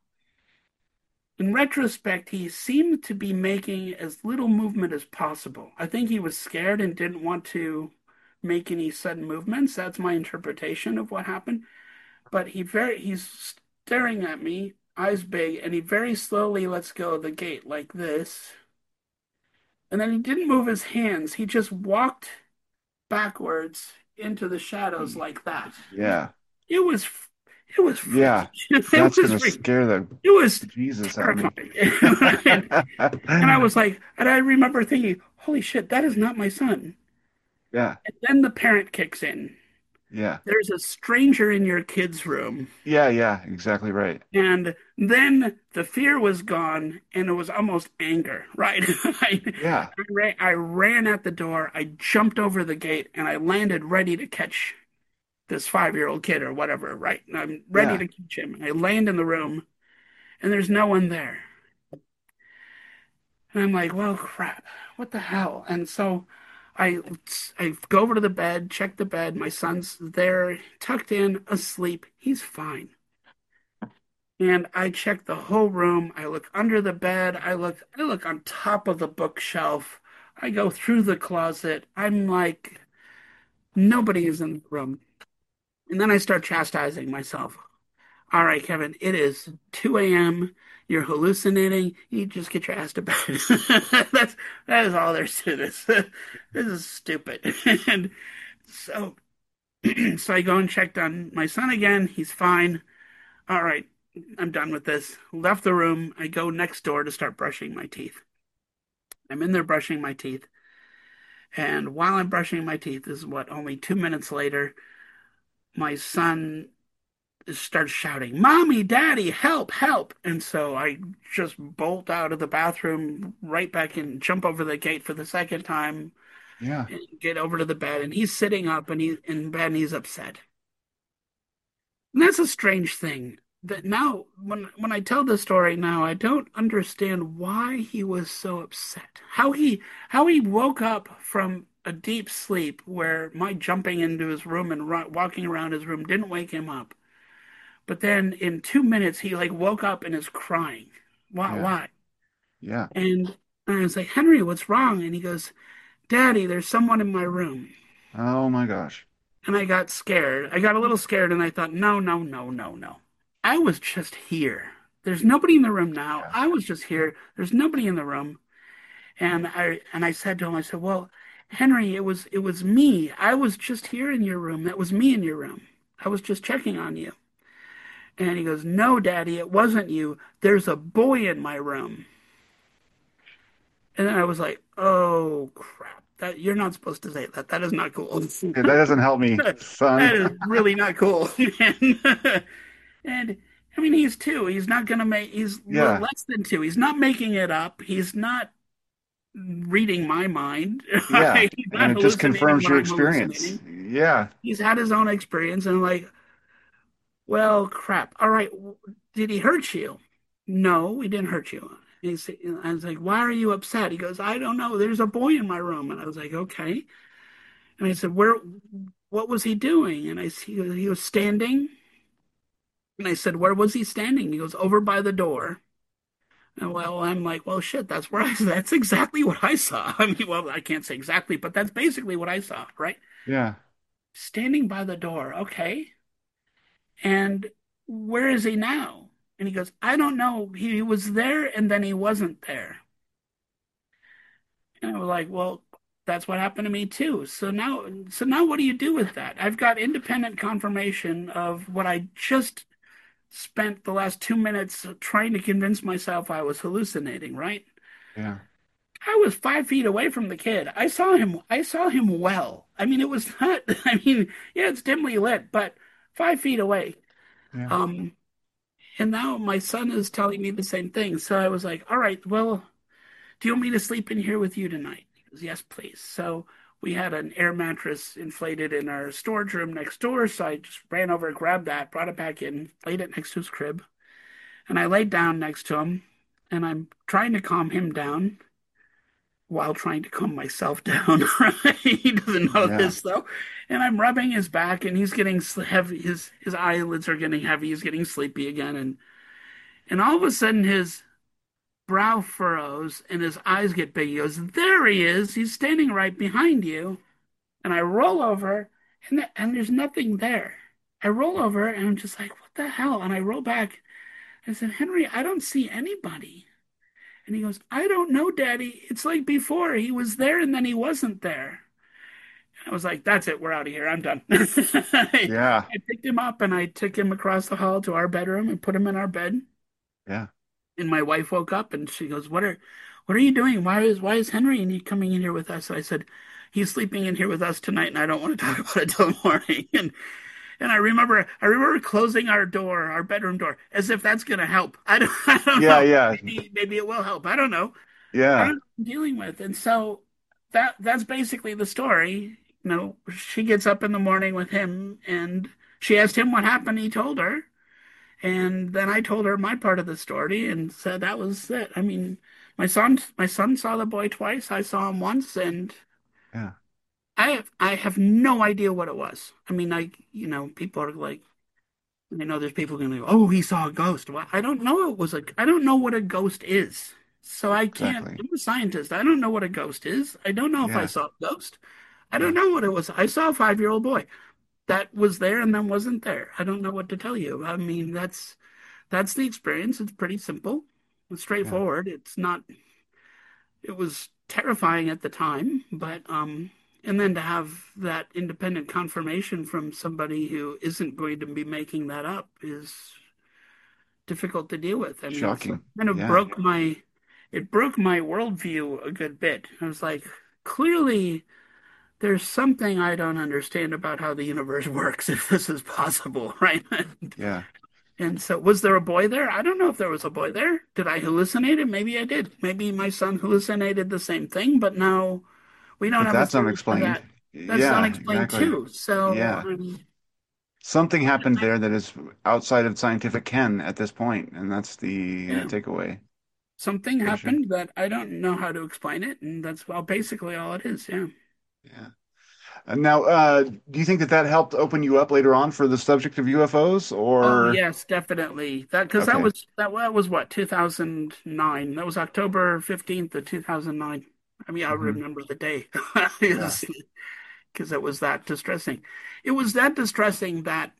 In retrospect, he seemed to be making as little movement as possible. I think he was scared and didn't want to make any sudden movements. That's my interpretation of what happened. But he very, he's staring at me, eyes big, and he very slowly lets go of the gate like this. And then he didn't move his hands. He just walked backwards into the shadows like that. Yeah. It was it was Yeah. freaky. It That's was gonna freaky. scare the It was Jesus out of me. terrifying. And, and I was like, and I remember thinking, holy shit, that is not my son. Yeah. And then the parent kicks in. Yeah. There's a stranger in your kid's room. Yeah. Yeah. Exactly right. And then the fear was gone and it was almost anger, right? I, Yeah. I, ran, I ran at the door, I jumped over the gate, and I landed ready to catch this five-year-old kid or whatever, right? And I'm ready Yeah. to catch him. I land in the room and there's no one there. And I'm like, well, crap, what the hell? And so I I go over to the bed, check the bed. My son's there, tucked in, asleep. He's fine. And I check the whole room. I look under the bed. I look I look on top of the bookshelf. I go through the closet. I'm like, nobody is in the room. And then I start chastising myself. All right, Kevin, it is two a m. You're hallucinating. You just get your ass to bed. That's that is all there's to this. This is stupid. And so so I go and checked on my son again. He's fine. All right, I'm done with this. Left the room. I go next door to start brushing my teeth. I'm in there brushing my teeth. And while I'm brushing my teeth, this is what, only two minutes later, my son starts shouting, Mommy, Daddy, help, help. And so I just bolt out of the bathroom, right back in, jump over the gate for the second time, Yeah. and get over to the bed. And he's sitting up and he's in bed and he's upset. And that's a strange thing. That now, when when I tell the story now, I don't understand why he was so upset. How he how he woke up from a deep sleep where my jumping into his room and ru walking around his room didn't wake him up. But then in two minutes, he like woke up and is crying. Why? Yeah. Why? Yeah. And I was like, Henry, what's wrong? And he goes, Daddy, there's someone in my room. Oh my gosh. And I got scared. I got a little scared and I thought, no, no, no, no, no. I was just here. There's nobody in the room now. Yeah. I was just here. There's nobody in the room. And I and I said to him, I said, well, Henry, it was it was me. I was just here in your room. That was me in your room. I was just checking on you. And he goes, no, Daddy, it wasn't you. There's a boy in my room. And then I was like, oh, crap. That you're not supposed to say that. That is not cool. Okay, that doesn't help me, son. That is really not cool. And, and I mean, he's two. He's not going to make, he's l- Yeah. less than two. He's not making it up. He's not reading my mind. Yeah. He's And not it just hallucinating confirms what your I'm experience. hallucinating. Yeah. He's had his own experience. And I'm like, well, crap. All right. w- Did he hurt you? No, he didn't hurt you. And he's, I was like, why are you upset? He goes, I don't know. There's a boy in my room. And I was like, okay. And I said, where, what was he doing? And I, he, he was standing. And I said, where was he standing? He goes, over by the door. And well, I'm like, well, shit, that's where I, that's exactly what I saw. I mean, well, I can't say exactly, but that's basically what I saw, right? Yeah. Standing by the door. Okay. And where is he now? And he goes, I don't know. He was there and then he wasn't there. And I was like, well, that's what happened to me too. So now, so now what do you do with that? I've got independent confirmation of what I just spent the last two minutes trying to convince myself I was hallucinating, right? Yeah. I was five feet away from the kid. I saw him. I saw him well. I mean, it was not, I mean, yeah, it's dimly lit, but five feet away. Yeah. Um, and now my son is telling me the same thing. So I was like, all right, well, do you want me to sleep in here with you tonight? He goes, yes, please. So we had an air mattress inflated in our storage room next door. So I just ran over, grabbed that, brought it back in, laid it next to his crib. And I laid down next to him and I'm trying to calm him down while trying to calm myself down. Right? He doesn't know Yeah. this though. And I'm rubbing his back and he's getting heavy. His, his eyelids are getting heavy. He's getting sleepy again. And, and all of a sudden his brow furrows and his eyes get big. He goes, there he is. He's standing right behind you. And I roll over and, th- and there's nothing there. I roll over and I'm just like, what the hell? And I roll back. I said, Henry, I don't see anybody. And he goes, I don't know, Daddy. It's like before. He was there and then he wasn't there. I was like, that's it. We're out of here. I'm done. I, Yeah. I picked him up and I took him across the hall to our bedroom and put him in our bed. Yeah. And my wife woke up and she goes, "What are, what are you doing? Why is why is Henry and he coming in here with us?" I said, "He's sleeping in here with us tonight, and I don't want to talk about it till morning." And and I remember I remember closing our door, our bedroom door, as if that's gonna help. I don't I don't Yeah. know. Yeah. Maybe maybe it will help. I don't know. I don't Yeah. know what I'm dealing with. And so that that's basically the story. You know, she gets up in the morning with him and she asked him what happened. He told her. And then I told her my part of the story and said that was it. I mean, my son my son saw the boy twice. I saw him once, and Yeah. I have I have no idea what it was. I mean, I you know, people are like, you know, there's people going to go, "Oh, he saw a ghost." Well, I don't know it was a I don't know what a ghost is. So I can't. Exactly. I'm a scientist. I don't know what a ghost is. I don't know if I Yeah. saw a ghost. I don't Yeah. know what it was. I saw a five-year-old boy that was there and then wasn't there. I don't know what to tell you. I mean, that's That's the experience. It's pretty simple. It's Yeah. straightforward. It's not, it was terrifying at the time, but, um, and then to have that independent confirmation from somebody who isn't going to be making that up is difficult to deal with. I mean, so it Shocking. kind of Yeah. broke my, it broke my worldview a good bit. I was like, clearly there's something I don't understand about how the universe works if this is possible, right? Yeah. And so, was there a boy there? I don't know if there was a boy there. Did I hallucinate it? Maybe I did. Maybe my son hallucinated the same thing, but now we don't But have a that's theory for unexplained. that. That's Yeah. unexplained Exactly. too. So, Yeah. um, Something happened there that is outside of scientific ken at this point, and that's the uh, yeah, takeaway something for sure. happened that I don't know how to explain it, and that's well, basically all it is. Yeah. Yeah. And now, uh, do you think that that helped open you up later on for the subject of U F Os, Oh or yes, definitely. That because that okay? was that, that was what two thousand nine. That was October fifteenth of two thousand nine. I mean, I Hmm. remember the day. Yeah. Because it was that distressing. It was that distressing that,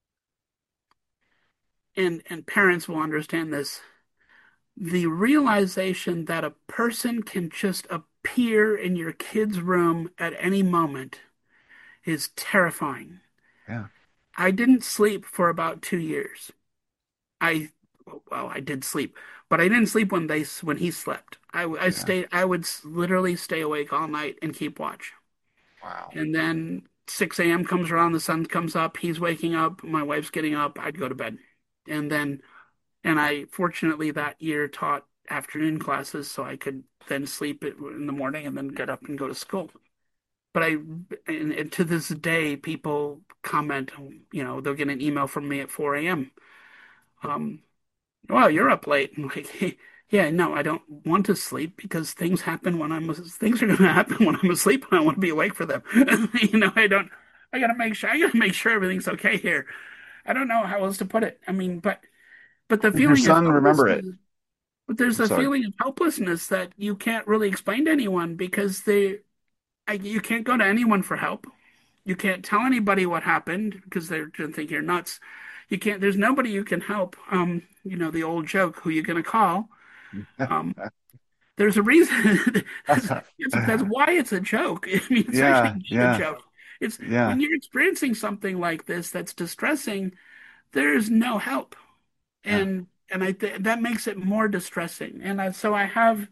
and and parents will understand this, the realization that a person can just appear in your kid's room at any moment is terrifying. Yeah. I didn't sleep for about two years. I, well, I did sleep, but I didn't sleep when they when he slept. I I Yeah. stayed. I would literally stay awake all night and keep watch. Wow. And then six a m comes around, the sun comes up, he's waking up, my wife's getting up, I'd go to bed. And then, and I fortunately that year taught afternoon classes, so I could then sleep in the morning and then get up and go to school. But I, and, and to this day, people comment, you know, they'll get an email from me at four a m. Um, well, you're up late. I'm like, yeah, no, I don't want to sleep because things happen when I'm things are going to happen when I'm asleep, and I want to be awake for them. You know, I don't. I gotta make sure. I gotta make sure everything's okay here. I don't know how else to put it. I mean, but but the Did your feeling is son remember it? obviously. but there's I'm a sorry. feeling of helplessness that you can't really explain to anyone because they, I, you can't go to anyone for help. You can't tell anybody what happened because they're going to think you're nuts. You can't, there's nobody you can help. Um, you know, the old joke, who you going to call? Um, there's a reason. that's, that's, that's why it's a joke. I mean, it's Yeah, actually not a yeah, joke. It's yeah, when you're experiencing something like this that's distressing, there's no help. yeah, And and I th that makes it more distressing. And I, so I have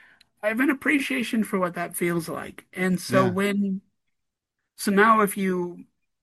I have an appreciation for what that feels like. And so yeah. when so now if you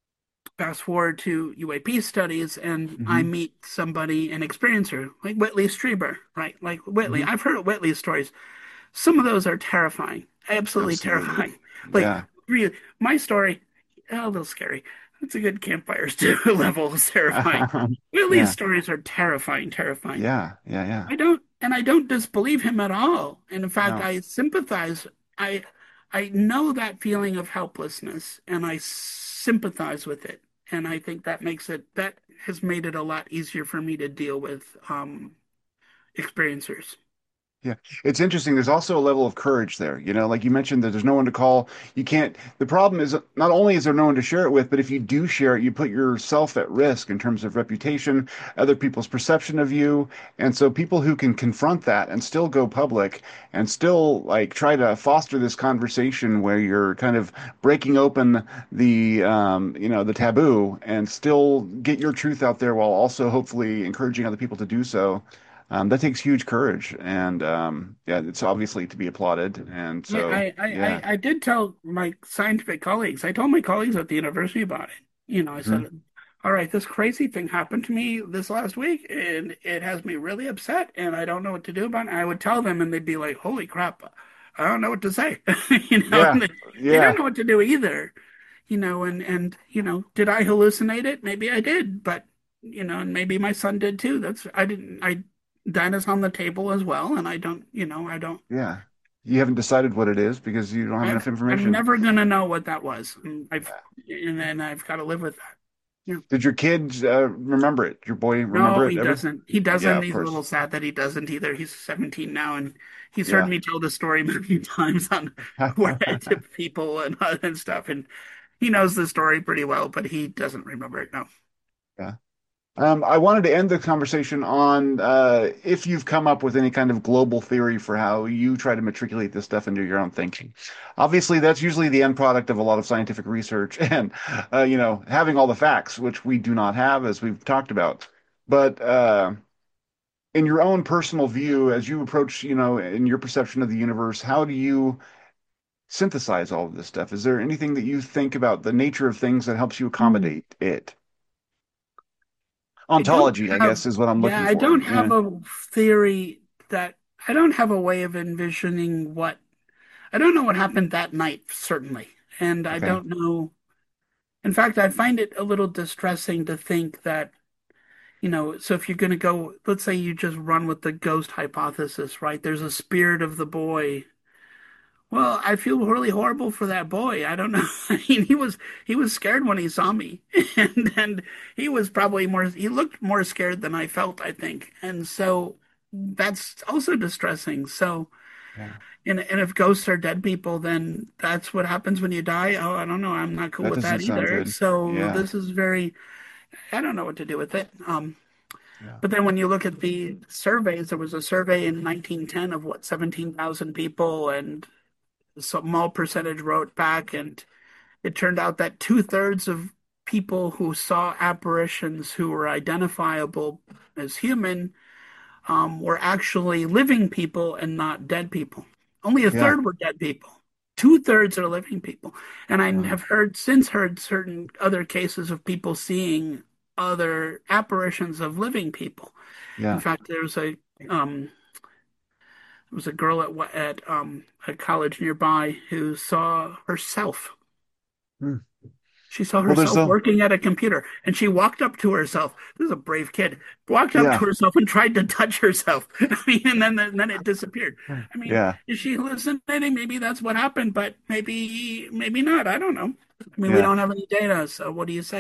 fast forward to U A P studies and I Hmm. meet somebody, an experiencer, like Whitley Strieber, right? Like Whitley. Hmm. I've heard of Whitley's stories. Some of those are terrifying, absolutely Absolutely. terrifying. Like, Yeah. really, my story, a little scary. It's a good campfire stew level is terrifying. Whitley's Yeah, stories are terrifying, terrifying. yeah, yeah, yeah. I don't, and I don't disbelieve him at all. And in fact, No. I sympathize. I, I know that feeling of helplessness, and I sympathize with it. And I think that makes it, that has made it a lot easier for me to deal with um, experiencers. Yeah, it's interesting. There's also a level of courage there. You know, like you mentioned that there's no one to call. You can't. The problem is not only is there no one to share it with, but if you do share it, you put yourself at risk in terms of reputation, other people's perception of you. And so people who can confront that and still go public and still like try to foster this conversation where you're kind of breaking open the um, you know, the taboo and still get your truth out there while also hopefully encouraging other people to do so. Um, that takes huge courage, and um, yeah, it's obviously to be applauded. And so, I, I, I, yeah. I did tell my scientific colleagues, I told my colleagues at the university about it. You know, I Hmm. said, all right, this crazy thing happened to me this last week and it has me really upset and I don't know what to do about it. I would tell them and they'd be like, holy crap, I don't know what to say. You know, Yeah, and they, they didn't yeah, know what to do either. You know, and, and, you know, did I hallucinate it? Maybe I did, but, you know, and maybe my son did too. That's, I didn't, I, that is on the table as well. And I don't, you know, I don't. yeah. You haven't decided what it is because you don't have I, enough I'm information. never gonna know what that was. And I've Yeah. and then I've got to live with that. Yeah. Did your kids uh, remember it? Your boy No, remember it he ever? doesn't. He Yeah, doesn't. of He's a course. little sad that he doesn't either. He's seventeen now, and he's heard Yeah. me tell the story many times on where I tip people and and stuff, and he knows the story pretty well, but he doesn't remember it. No. Yeah. Um, I wanted to end the conversation on uh, if you've come up with any kind of global theory for how you try to matriculate this stuff into your own thinking. Obviously, that's usually the end product of a lot of scientific research and, uh, you know, having all the facts, which we do not have, as we've talked about. But uh, in your own personal view, as you approach, you know, in your perception of the universe, how do you synthesize all of this stuff? Is there anything that you think about the nature of things that helps you Hmm. accommodate it? I don't Ontology, I have, guess, is what I'm yeah, looking I for. don't Yeah. have a theory that I don't have a way of envisioning what I don't know what happened that night, certainly. And I Okay. don't know. In fact, I find it a little distressing to think that, you know, so if you're going to go, let's say you just run with the ghost hypothesis, right? There's a spirit of the boy. Well, I feel really horrible for that boy. I don't know. I mean, he was he was scared when he saw me, and and he was probably more. He looked more scared than I felt, I think, and so that's also distressing. So, Yeah. and and if ghosts are dead people, then that's what happens when you die. Oh, I don't know. I'm not cool That with doesn't that sound either. good. So Yeah. this is very. I don't know what to do with it. Um, Yeah. but then when you look at the surveys, there was a survey in nineteen ten of what seventeen thousand people, and a small percentage wrote back, and it turned out that two thirds of people who saw apparitions who were identifiable as human um, were actually living people and not dead people. Only a Yeah. third were dead people. Two thirds are living people. And I Wow. have heard since heard certain other cases of people seeing other apparitions of living people. In Yeah. fact, there's a um, there was a girl at at um, a college nearby who saw herself. Hmm. She saw Well, there's herself the, working at a computer and she walked up to herself. This is a brave kid. Walked up yeah. to herself and tried to touch herself. I mean, and then, and then it disappeared. I mean, Yeah. is she hallucinating? Maybe that's what happened, but maybe, maybe not. I don't know. I mean, we Yeah. don't have any data. So what do you say?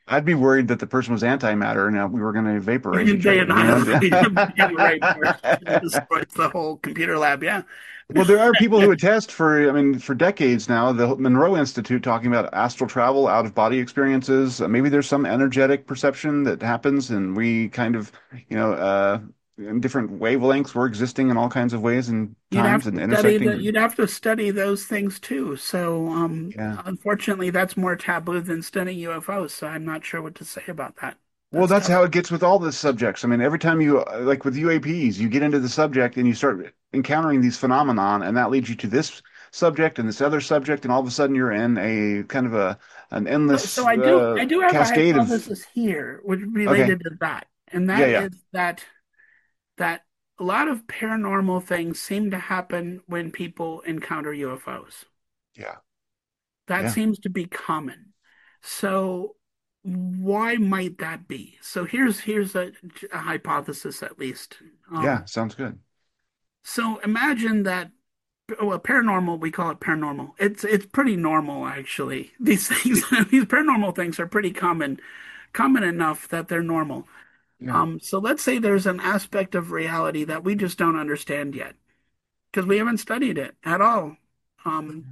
I'd be worried that the person was antimatter and we were going to vaporize each They other. annihilate You him. know? Right, it destroys the whole computer lab. Yeah. Well, there are people who attest for, I mean, for decades now, the Monroe Institute talking about astral travel, out of body experiences. Uh, maybe there's some energetic perception that happens, and we kind of, you know, uh, in different wavelengths, we're existing in all kinds of ways and You'd have times to and study the, intersecting. you'd have to study those things too. So, um, Yeah. unfortunately, that's more taboo than studying U F Os. So I'm not sure what to say about that. Well, That's that's tough. how it gets with all the subjects. I mean, every time you, uh, like with U A Ps, you get into the subject and you start encountering these phenomenon, and that leads you to this subject and this other subject, and all of a sudden you're in a kind of a an So, so endless I do, uh, I do have a cascade of. hypothesis here, which Okay, related to that, and yeah, that yeah, is that that a lot of paranormal things seem to happen when people encounter U F Os. yeah, That yeah, seems to be common. So why might that be? So here's here's a, a hypothesis at least. yeah. Um, Sounds good. so imagine that well, paranormal, we call it paranormal. It's it's pretty normal actually. These things, these paranormal things are pretty common, common enough that they're normal. Yeah, Um, so let's say there's an aspect of reality that we just don't understand yet because we haven't studied it at all. Um,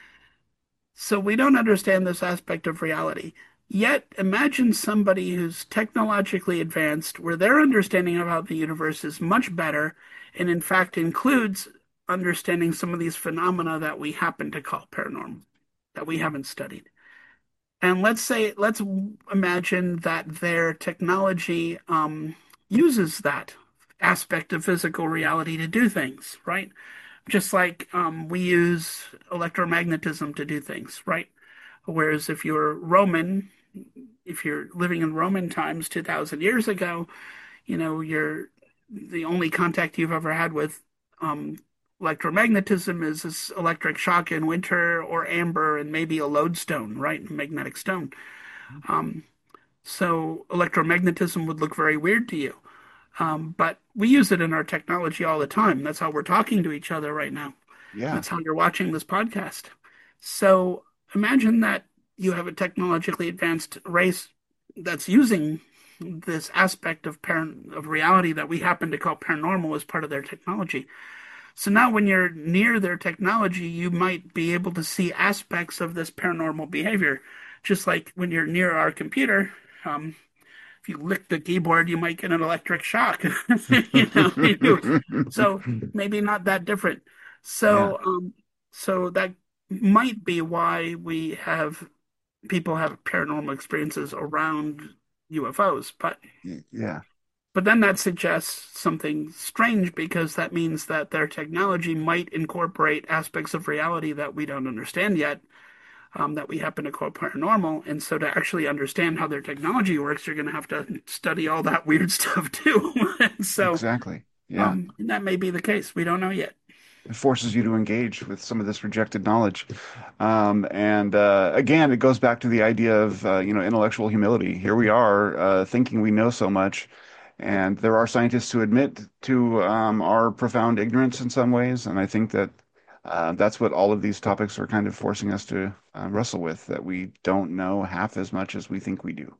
so we don't understand this aspect of reality. Yet imagine somebody who's technologically advanced, where their understanding about the universe is much better, and in fact includes understanding some of these phenomena that we happen to call paranormal, that we haven't studied. And let's say, let's imagine that their technology um, uses that aspect of physical reality to do things, right? Just like um, we use electromagnetism to do things, right? Whereas if you're Roman, if you're living in Roman times two thousand years ago, you know, you're the only contact you've ever had with um, electromagnetism is this electric shock in winter or amber and maybe a lodestone, right? Magnetic stone. Um, so electromagnetism would look very weird to you. Um, but we use it in our technology all the time. That's how we're talking to each other right now. yeah, That's how you're watching this podcast. So imagine that you have a technologically advanced race that's using this aspect of par- of reality that we happen to call paranormal as part of their technology. So now when you're near their technology, you might be able to see aspects of this paranormal behavior. Just like when you're near our computer, um, if you lick the keyboard, you might get an electric shock. You know, you do. So maybe not that different. yeah, So, um, so that might be why we have people have paranormal experiences around U F Os. But yeah. but then that suggests something strange because that means that their technology might incorporate aspects of reality that we don't understand yet, um, that we happen to call paranormal. And so to actually understand how their technology works, you're going to have to study all that weird stuff too. So Exactly. Yeah. um, that may be the case. We don't know yet. It forces you to engage with some of this rejected knowledge. Um, and uh, again, it goes back to the idea of uh, you know intellectual humility. Here we are uh, thinking we know so much, and there are scientists who admit to um, our profound ignorance in some ways. And I think that uh, that's what all of these topics are kind of forcing us to uh, wrestle with, that we don't know half as much as we think we do.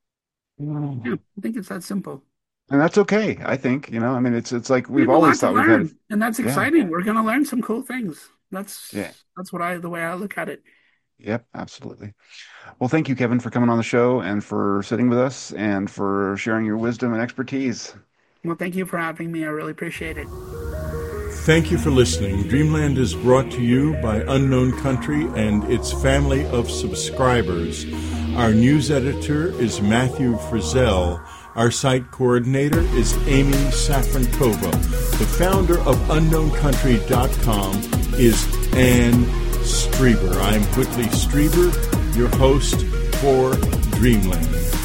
Yeah, I think it's that simple. And that's okay, I think. You know, I mean, it's it's like We we've have a always lot to thought we've had. learn, and that's Yeah, exciting. We're going to learn some cool things. yeah, That's that's what I the way I look at it. yep, absolutely. Well, thank you, Kevin, for coming on the show and for sitting with us and for sharing your wisdom and expertise. Well, thank you for having me. I really appreciate it. Thank you for listening. Dreamland is brought to you by Unknown Country and its family of subscribers. Our news editor is Matthew Frizzell. Our site coordinator is Amy Safrankova. The founder of unknown country dot com is Ann Strieber. I'm Whitley Strieber, your host for Dreamland.